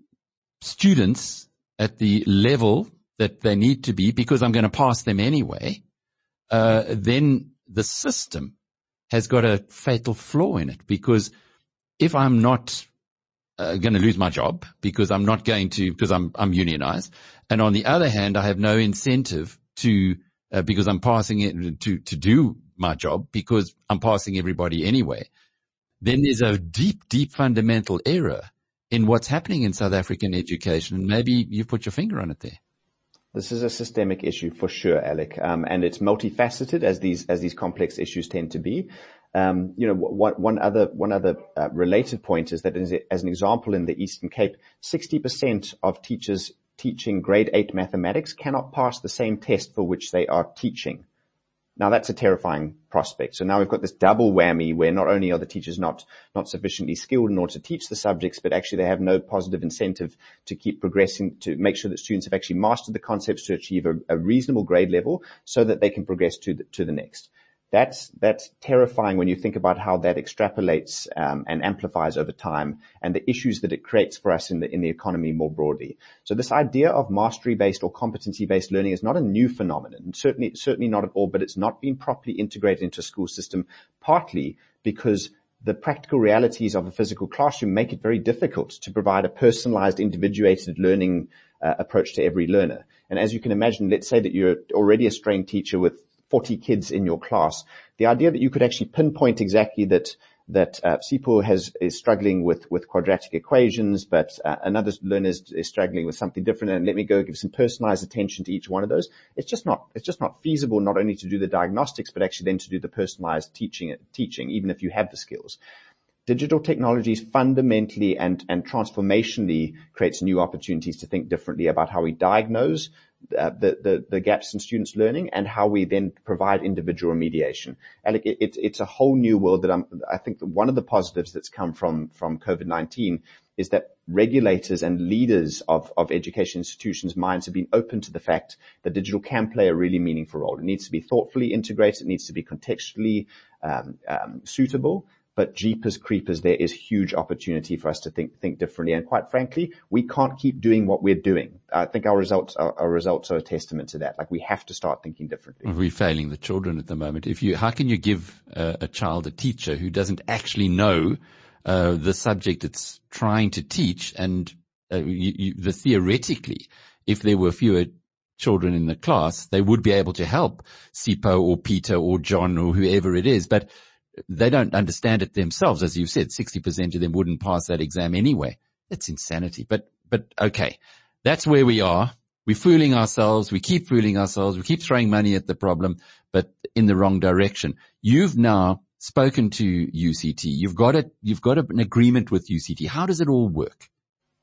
students at the level that they need to be because I'm going to pass them anyway, uh, then the system has got a fatal flaw in it, because if I'm not uh, going to lose my job because I'm not going to, because I'm, I'm unionized, and on the other hand, I have no incentive to, uh, because I'm passing it to, to do my job because I'm passing everybody anyway, then there's a deep, deep fundamental error in what's happening in South African education. And maybe you've put your finger on it there.
This is a systemic issue for sure, Alec, um, and it's multifaceted as these as these complex issues tend to be. Um, you know, one, one other one other uh, related point is that, as, as an example, in the Eastern Cape, sixty percent of teachers teaching grade eight mathematics cannot pass the same test for which they are teaching. Now that's a terrifying prospect. So now we've got this double whammy where not only are the teachers not, not sufficiently skilled in order to teach the subjects, but actually they have no positive incentive to keep progressing, to make sure that students have actually mastered the concepts to achieve a, a reasonable grade level so that they can progress to the, to the next. That's, that's terrifying when you think about how that extrapolates, um, and amplifies over time and the issues that it creates for us in the, in the economy more broadly. So this idea of mastery-based or competency-based learning is not a new phenomenon, certainly, certainly not at all, but it's not been properly integrated into a school system, partly because the practical realities of a physical classroom make it very difficult to provide a personalized, individuated learning uh, approach to every learner. And as you can imagine, let's say that you're already a trained teacher with forty kids in your class. The idea that you could actually pinpoint exactly that that uh, Sipho has is struggling with with quadratic equations, but uh, another learner is, is struggling with something different, and let me go give some personalized attention to each one of those. It's just not it's just not feasible not only to do the diagnostics, but actually then to do the personalized teaching teaching, even if you have the skills. Digital technologies fundamentally and, and transformationally creates new opportunities to think differently about how we diagnose uh, the, the, the gaps in students' learning and how we then provide individual remediation. Alec, it, it, it's a whole new world that I'm, I think that one of the positives that's come from, from COVID nineteen is that regulators and leaders of, of education institutions' minds have been open to the fact that digital can play a really meaningful role. It needs to be thoughtfully integrated. It needs to be contextually um, um, suitable. But jeepers creepers, there is huge opportunity for us to think think differently. And quite frankly, we can't keep doing what we're doing. I think our results are, our results are a testament to that. Like, we have to start thinking differently.
We're failing the children at the moment. If you, how can you give uh, a child a teacher who doesn't actually know uh, the subject it's trying to teach? And uh, you, you, the theoretically, if there were fewer children in the class, they would be able to help Sipho or Peter or John or whoever it is. But they don't understand it themselves. As you said, sixty percent of them wouldn't pass that exam anyway. That's insanity. But, but okay. That's where we are. We're fooling ourselves. We keep fooling ourselves. We keep throwing money at the problem, but in the wrong direction. You've now spoken to U C T. You've got a, you've got an agreement with U C T. How does it all work?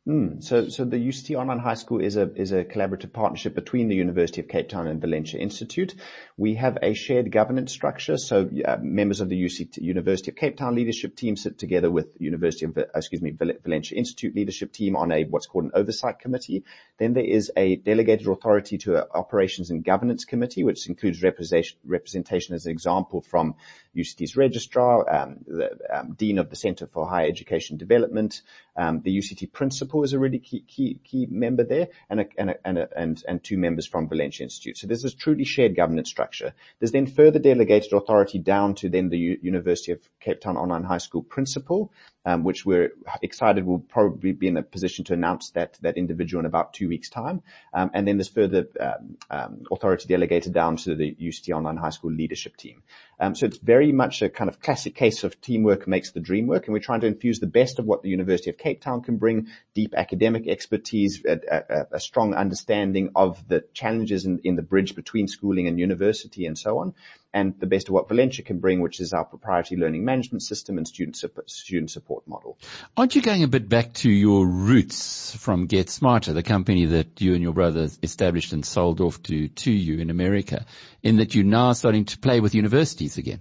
Mm, so, so the U C T Online High School is a is a collaborative partnership between the University of Cape Town and Valencia Institute. We have a shared governance structure. So uh, members of the U C T, University of Cape Town leadership team sit together with University of, uh, excuse me, Valencia Institute leadership team on a what's called an oversight committee. Then there is a delegated authority to an operations and governance committee, which includes representation, representation as an example from U C T's registrar, um, the um, dean of the Center for Higher Education Development, um, the U C T principal is a really key, key, key member there, and a, and, a, and, a, and, and two members from Valencia Institute. So this is truly shared governance structure. There's then further delegated authority down to then the U- University of Cape Town Online High School principal, um, which we're excited will probably be in a position to announce that, that individual in about two weeks time. Um, and then there's further, um, um, authority delegated down to the U C T Online High School leadership team. Um, so it's very much a kind of classic case of teamwork makes the dream work, and we're trying to infuse the best of what the University of Cape Town can bring, deep academic expertise, a, a, a strong understanding of the challenges in, in the bridge between schooling and university and so on, and the best of what Valencia can bring, which is our proprietary learning management system and student support, student support model.
Aren't you going a bit back to your roots from Get Smarter, the company that you and your brother established and sold off to, to you in America, in that you're now starting to play with universities again?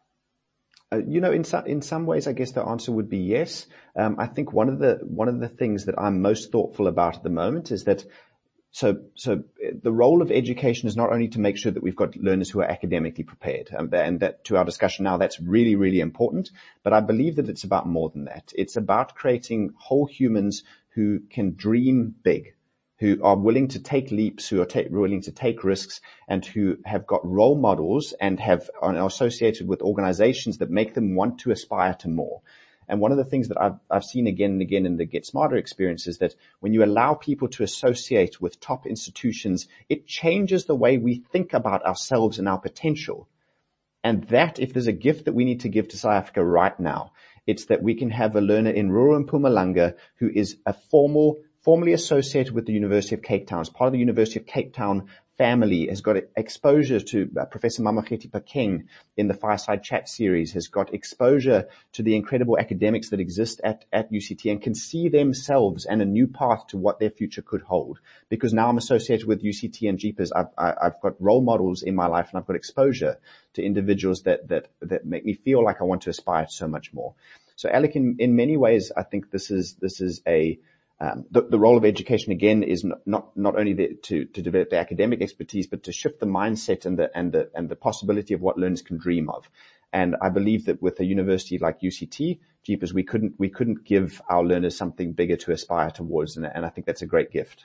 Uh, you know, in some, in some ways, I guess the answer would be yes. Um, I think one of the, one of the things that I'm most thoughtful about at the moment is that So, so the role of education is not only to make sure that we've got learners who are academically prepared, um, and that to our discussion now, that's really, really important. But I believe that it's about more than that. It's about creating whole humans who can dream big, who are willing to take leaps, who are ta- willing to take risks, and who have got role models and have are associated with organizations that make them want to aspire to more. And one of the things that I've, I've seen again and again in the Get Smarter experience is that when you allow people to associate with top institutions, it changes the way we think about ourselves and our potential. And that, if there's a gift that we need to give to South Africa right now, it's that we can have a learner in rural Mpumalanga who is a formal, formally associated with the University of Cape Town, as part of the University of Cape Town family, has got exposure to uh, Professor Mamokgethi Phakeng in the Fireside Chat series, has got exposure to the incredible academics that exist at, at U C T, and can see themselves and a new path to what their future could hold. Because now I'm associated with U C T and Jeepers, I've, I, I've got role models in my life, and I've got exposure to individuals that, that, that make me feel like I want to aspire to so much more. So Alec, in, in many ways, I think this is, this is a, Um, the, the role of education again is not, not, not only the, to, to develop the academic expertise, but to shift the mindset and the, and the, and the possibility of what learners can dream of. And I believe that with a university like U C T, Jeepers, we couldn't, we couldn't give our learners something bigger to aspire towards. And, and I think that's a great gift.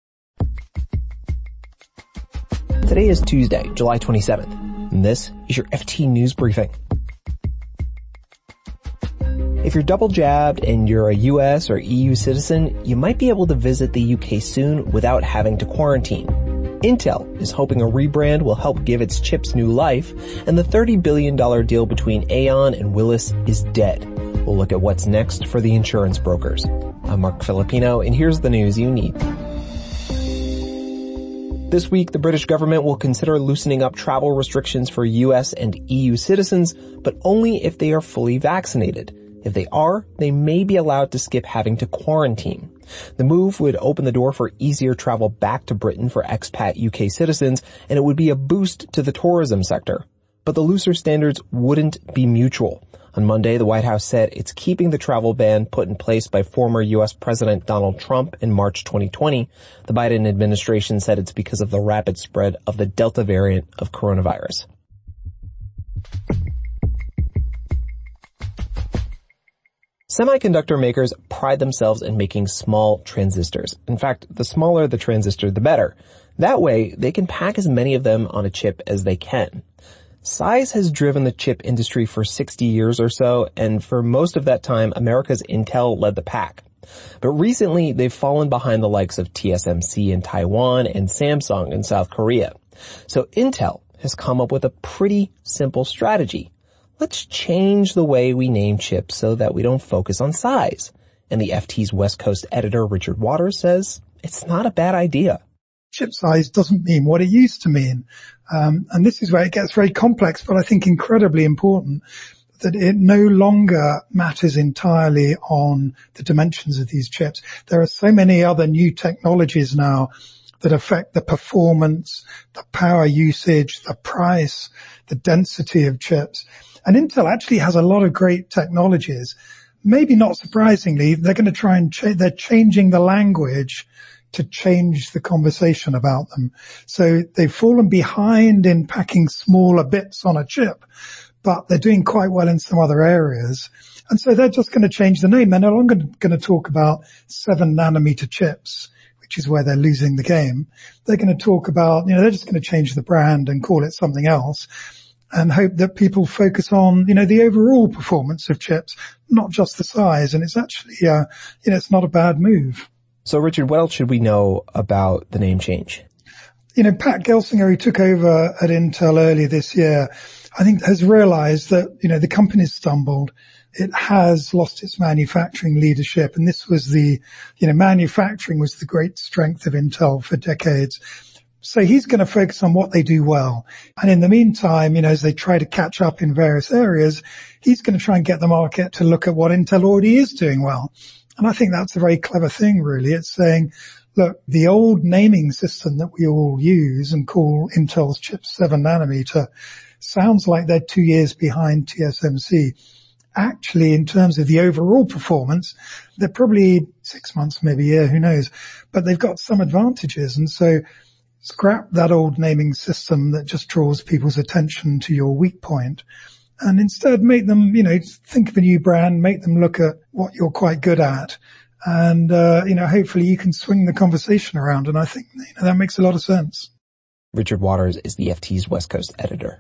Today is Tuesday, July twenty-seventh, and this is your F T News Briefing. If you're double jabbed and you're a U S or E U citizen, you might be able to visit the U K soon without having to quarantine. Intel is hoping a rebrand will help give its chips new life, and the thirty billion dollars deal between Aon and Willis is dead. We'll look at what's next for the insurance brokers. I'm Mark Filipino, and here's the news you need. This week, the British government will consider loosening up travel restrictions for U S and E U citizens, but only if they are fully vaccinated. If they are, they may be allowed to skip having to quarantine. The move would open the door for easier travel back to Britain for expat U K citizens, and it would be a boost to the tourism sector. But the looser standards wouldn't be mutual. On Monday, the White House said it's keeping the travel ban put in place by former U S President Donald Trump in March twenty twenty. The Biden administration said it's because of the rapid spread of the Delta variant of coronavirus. Semiconductor makers pride themselves in making small transistors. In fact, the smaller the transistor, the better. That way, they can pack as many of them on a chip as they can. Size has driven the chip industry for sixty years or so, and for most of that time, America's Intel led the pack. But recently, they've fallen behind the likes of T S M C in Taiwan and Samsung in South Korea. So Intel has come up with a pretty simple strategy. Let's change the way we name chips so that we don't focus on size. And the F T's West Coast editor, Richard Waters, says it's not a bad idea.
Chip size doesn't mean what it used to mean. Um, and this is where it gets very complex, but I think incredibly important. that it no longer matters entirely on the dimensions of these chips. There are so many other new technologies now that affect the performance, the power usage, the price, the density of chips. And Intel actually has a lot of great technologies. Maybe not surprisingly, they're going to try and cha- they're changing the language to change the conversation about them. So they've fallen behind in packing smaller bits on a chip, but they're doing quite well in some other areas. And so they're just going to change the name. They're no longer going to talk about seven nanometer chips, which is where they're losing the game. They're going to talk about, you know, they're just going to change the brand and call it something else and hope that people focus on, you know, the overall performance of chips, not just the size. And it's actually, uh, you know, it's not a bad move.
So Richard, what else should we know about the name change?
You know, Pat Gelsinger, who took over at Intel earlier this year, I think has realized that, you know, the company's stumbled. It has lost its manufacturing leadership. And this was the, you know, manufacturing was the great strength of Intel for decades. So he's going to focus on what they do well. And in the meantime, you know, as they try to catch up in various areas, he's going to try and get the market to look at what Intel already is doing well. And I think that's a very clever thing, really. It's saying, look, the old naming system that we all use and call Intel's chip seven nanometer sounds like they're two years behind T S M C. Actually, in terms of the overall performance, they're probably six months, maybe a year, who knows. But they've got some advantages. And so scrap that old naming system that just draws people's attention to your weak point. And instead make them, you know, think of a new brand, make them look at what you're quite good at. And, uh, you know, hopefully you can swing the conversation around. And I think, you know, that makes a lot of sense.
Richard Waters is the F T's West Coast editor.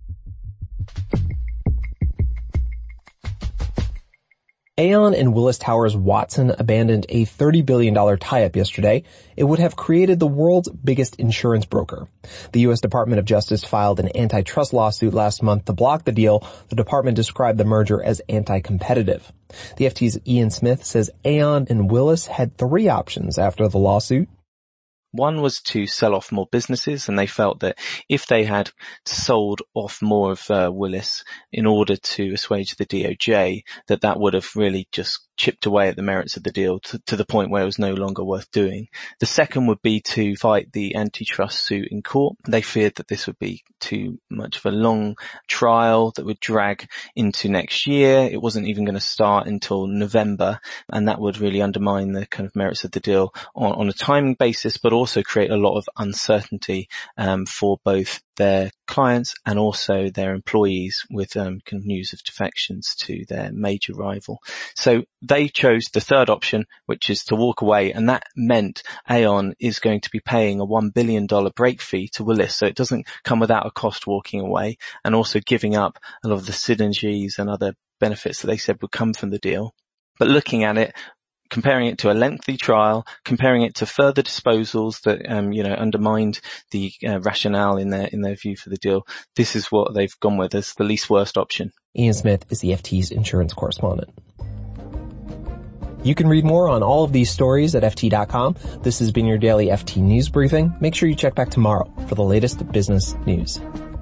Aon and Willis Towers Watson abandoned a thirty billion dollars tie-up yesterday. It would have created the world's biggest insurance broker. The U S Department of Justice filed an antitrust lawsuit last month to block the deal. The department described the merger as anti-competitive. The F T's Ian Smith says Aon and Willis had three options after the lawsuit.
One was to sell off more businesses, and they felt that if they had sold off more of uh, Willis in order to assuage the D O J, that that would have really just chipped away at the merits of the deal to, to the point where it was no longer worth doing. The second would be to fight the antitrust suit in court. They feared that this would be too much of a long trial that would drag into next year. It wasn't even going to start until November, and that would really undermine the kind of merits of the deal on, on a timing basis, but also create a lot of uncertainty um, for both their clients and also their employees with um, kind of news of defections to their major rival. So they chose the third option, which is to walk away, and that meant Aon is going to be paying a one billion dollars break fee to Willis, so it doesn't come without a cost walking away, and also giving up a lot of the synergies and other benefits that they said would come from the deal. But looking at it, comparing it to a lengthy trial, comparing it to further disposals that, um, you know, undermined the uh, rationale in their, in their view for the deal, this is what they've gone with as the least worst option.
Ian Smith is the F T's insurance correspondent. You can read more on all of these stories at F T dot com. This has been your daily F T News Briefing. Make sure you check back tomorrow for the latest business news.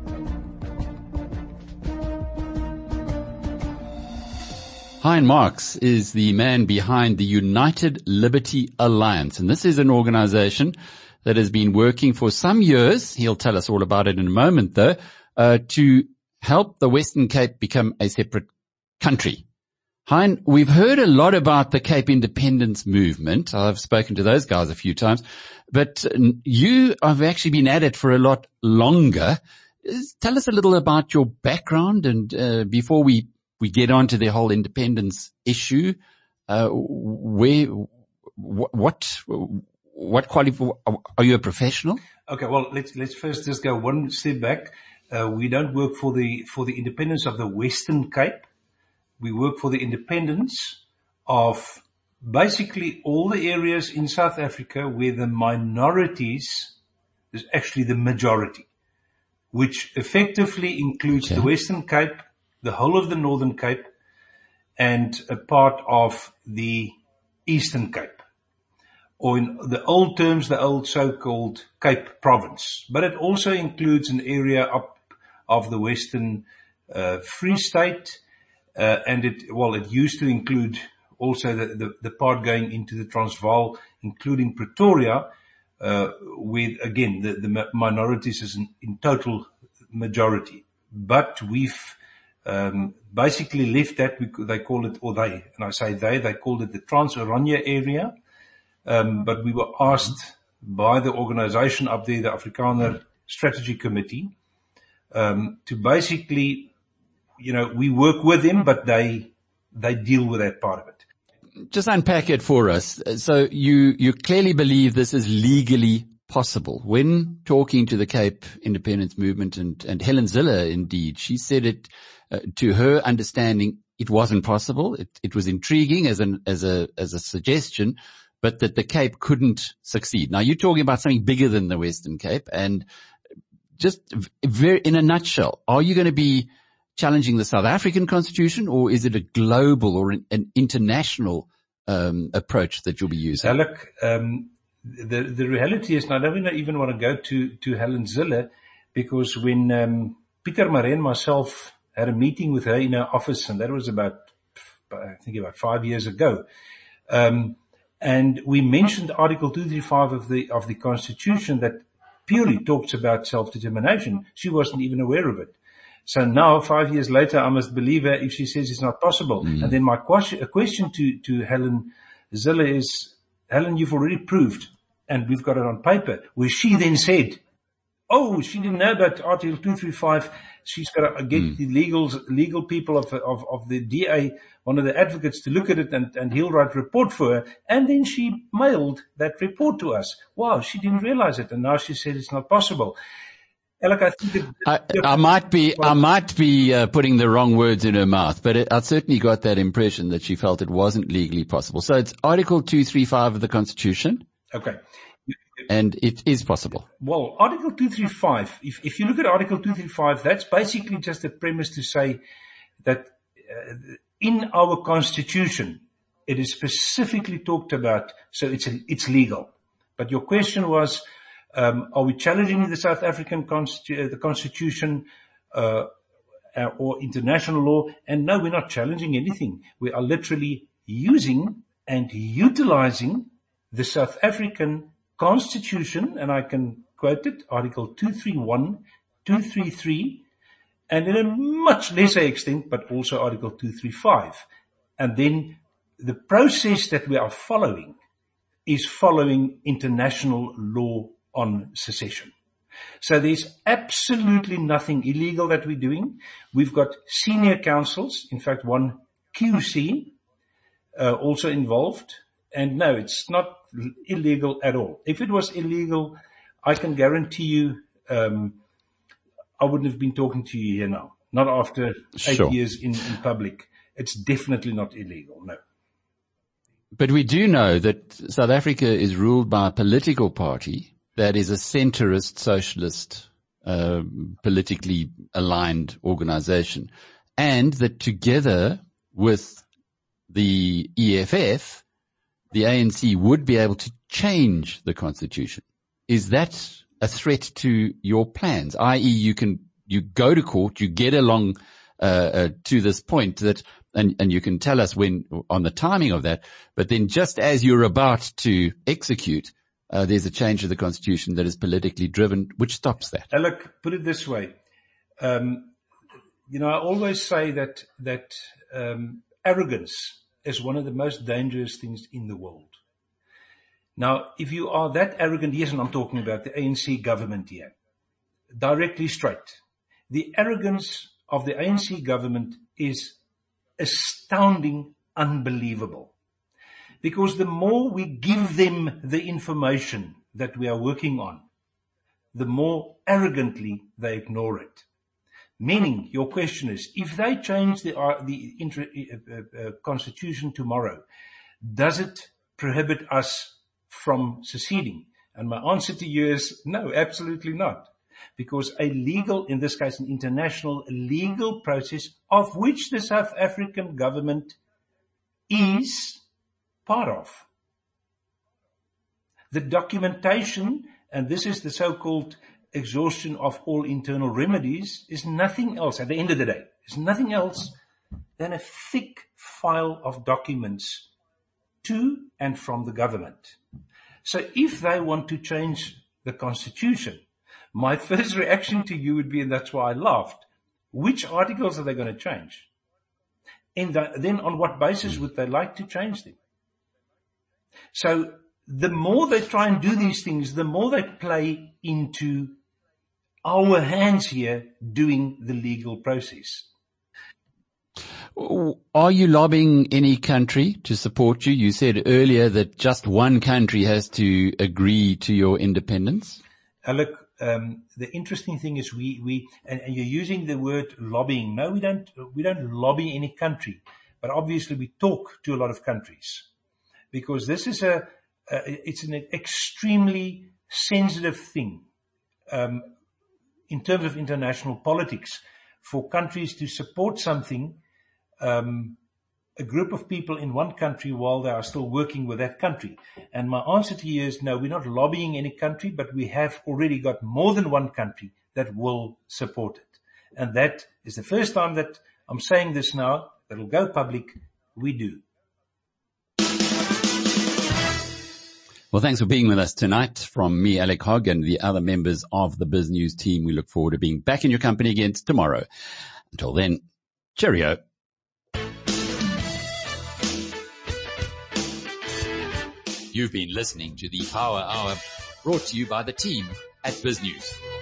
Hein Marks is the man behind the United Liberty Alliance, and this is an organization that has been working for some years, he'll tell us all about it in a moment though, uh, to help the Western Cape become a separate country. Hein, we've heard a lot about the Cape Independence movement. I've spoken to those guys a few times, but you have actually been at it for a lot longer. Tell us a little about your background, and uh, before we we get on to the whole independence issue, uh, where, what, what qualify, are you a professional?
Okay, well, let's, let's first just go one step back. Uh, we don't work for the, for the independence of the Western Cape. We work for the independence of basically all the areas in South Africa where the minorities is actually the majority, which effectively includes okay. the Western Cape, the whole of the Northern Cape, and a part of the Eastern Cape, or in the old terms, the old so-called Cape Province. But it also includes an area up of the Western uh, Free State uh, and it, well, it used to include also the, the, the part going into the Transvaal, including Pretoria, uh, with, again, the, the minorities is in, in total majority. But we've, um, basically left that, we, they call it, or they, and I say they, they called it the Trans-Oranje area. Um, but we were asked by the organization up there, the Afrikaner Strategy Committee, um, to basically, you know, we work with them, but they, they deal with that part of it.
Just unpack it for us. So you, you clearly believe this is legally possible. When talking to the Cape Independence Movement and, and Helen Zille, indeed, she said it, uh, to her understanding, it wasn't possible. It, it was intriguing as an, as a, as a suggestion, but that the Cape couldn't succeed. Now you're talking about something bigger than the Western Cape, and just very, in a nutshell, are you going to be challenging the South African Constitution, or is it a global or an, an international um, approach that you'll be using?
Alec, um, the the reality is, and I don't even want to go to to Helen Zille, because when um, Peter Maree and myself had a meeting with her in her office, and that was about, I think about five years ago, um, and we mentioned Article two thirty-five of the of the Constitution that purely talks about self-determination. She wasn't even aware of it. So now, five years later, I must believe her if she says it's not possible. Mm. And then my question, a question to, to Helen Zille is, Helen, you've already proved, and we've got it on paper, where she then said, oh, she didn't know about Article two thirty-five. She's got to get mm. the legal, legal people of, of, of the D A, one of the advocates, to look at it, and, and he'll write a report for her. And then she mailed that report to us. Wow, she didn't realize it. And now she said it's not possible. Alec, I think it,
I, I might be, I might be uh, putting the wrong words in her mouth, but it, I certainly got that impression that she felt it wasn't legally possible. So it's Article two thirty-five of the Constitution.
Okay.
And it is possible.
Well, Article two thirty-five, if, if you look at Article two thirty-five, that's basically just a premise to say that uh, in our Constitution, it is specifically talked about, so it's, a, it's legal. But your question was, Um, are we challenging the South African Constitu- the Constitution, uh, or international law? And no, we're not challenging anything. We are literally using and utilizing the South African Constitution, and I can quote it, Article two thirty-one, two thirty-three, and in a much lesser extent, but also Article two thirty-five. And then the process that we are following is following international law on secession. So there's absolutely nothing illegal that we're doing. We've got senior counsels, in fact one Q C, uh, also involved. And no, it's not illegal at all. If it was illegal, I can guarantee you, um, I wouldn't have been talking to you here now. Not after eight sure. years in, in public. It's definitely not illegal, no.
But we do know that South Africa is ruled by a political party that is a centrist, socialist, uh, politically aligned organization, and that together with the E F F, the A N C would be able to change the constitution. Is that a threat to your plans? that is, you can, you go to court, you get along, uh, uh, to this point that, and, and you can tell us when, on the timing of that, but then just as you're about to execute, Uh, there's a change of the Constitution that is politically driven, which stops that.
Alec, put it this way. Um, you know, I always say that, that, um, arrogance is one of the most dangerous things in the world. Now, if you are that arrogant, yes, and I'm talking about the A N C government here, directly straight. The arrogance of the A N C government is astounding, unbelievable. Because the more we give them the information that we are working on, the more arrogantly they ignore it. Meaning, your question is, if they change the, uh, the inter, uh, uh, Constitution tomorrow, does it prohibit us from seceding? And my answer to you is, no, absolutely not. Because a legal, in this case, an international legal process of which the South African government is part of. The documentation, and this is the so-called exhaustion of all internal remedies, is nothing else, at the end of the day, is nothing else than a thick file of documents to and from the government. So if they want to change the constitution, my first reaction to you would be, and that's why I laughed, which articles are they going to change? And then on what basis would they like to change them? So the more they try and do these things, the more they play into our hands here doing the legal process.
Are you lobbying any country to support you? You said earlier that just one country has to agree to your independence.
Uh, look, um, the interesting thing is we, we, and, and you're using the word lobbying. No, we don't, we don't lobby any country, but obviously we talk to a lot of countries because this is a, uh, it's an extremely sensitive thing, um, in terms of international politics for countries to support something, um, a group of people in one country while they are still working with that country. And my answer to you is no, we're not lobbying any country, but we have already got more than one country that will support it. And that is the first time that I'm saying this now, that'll go public. We do.
Well, thanks for being with us tonight. From me, Alec Hogg, and the other members of the Biz News team, we look forward to being back in your company again tomorrow. Until then, cheerio. You've been listening to the Power Hour, brought to you by the team at Biz News.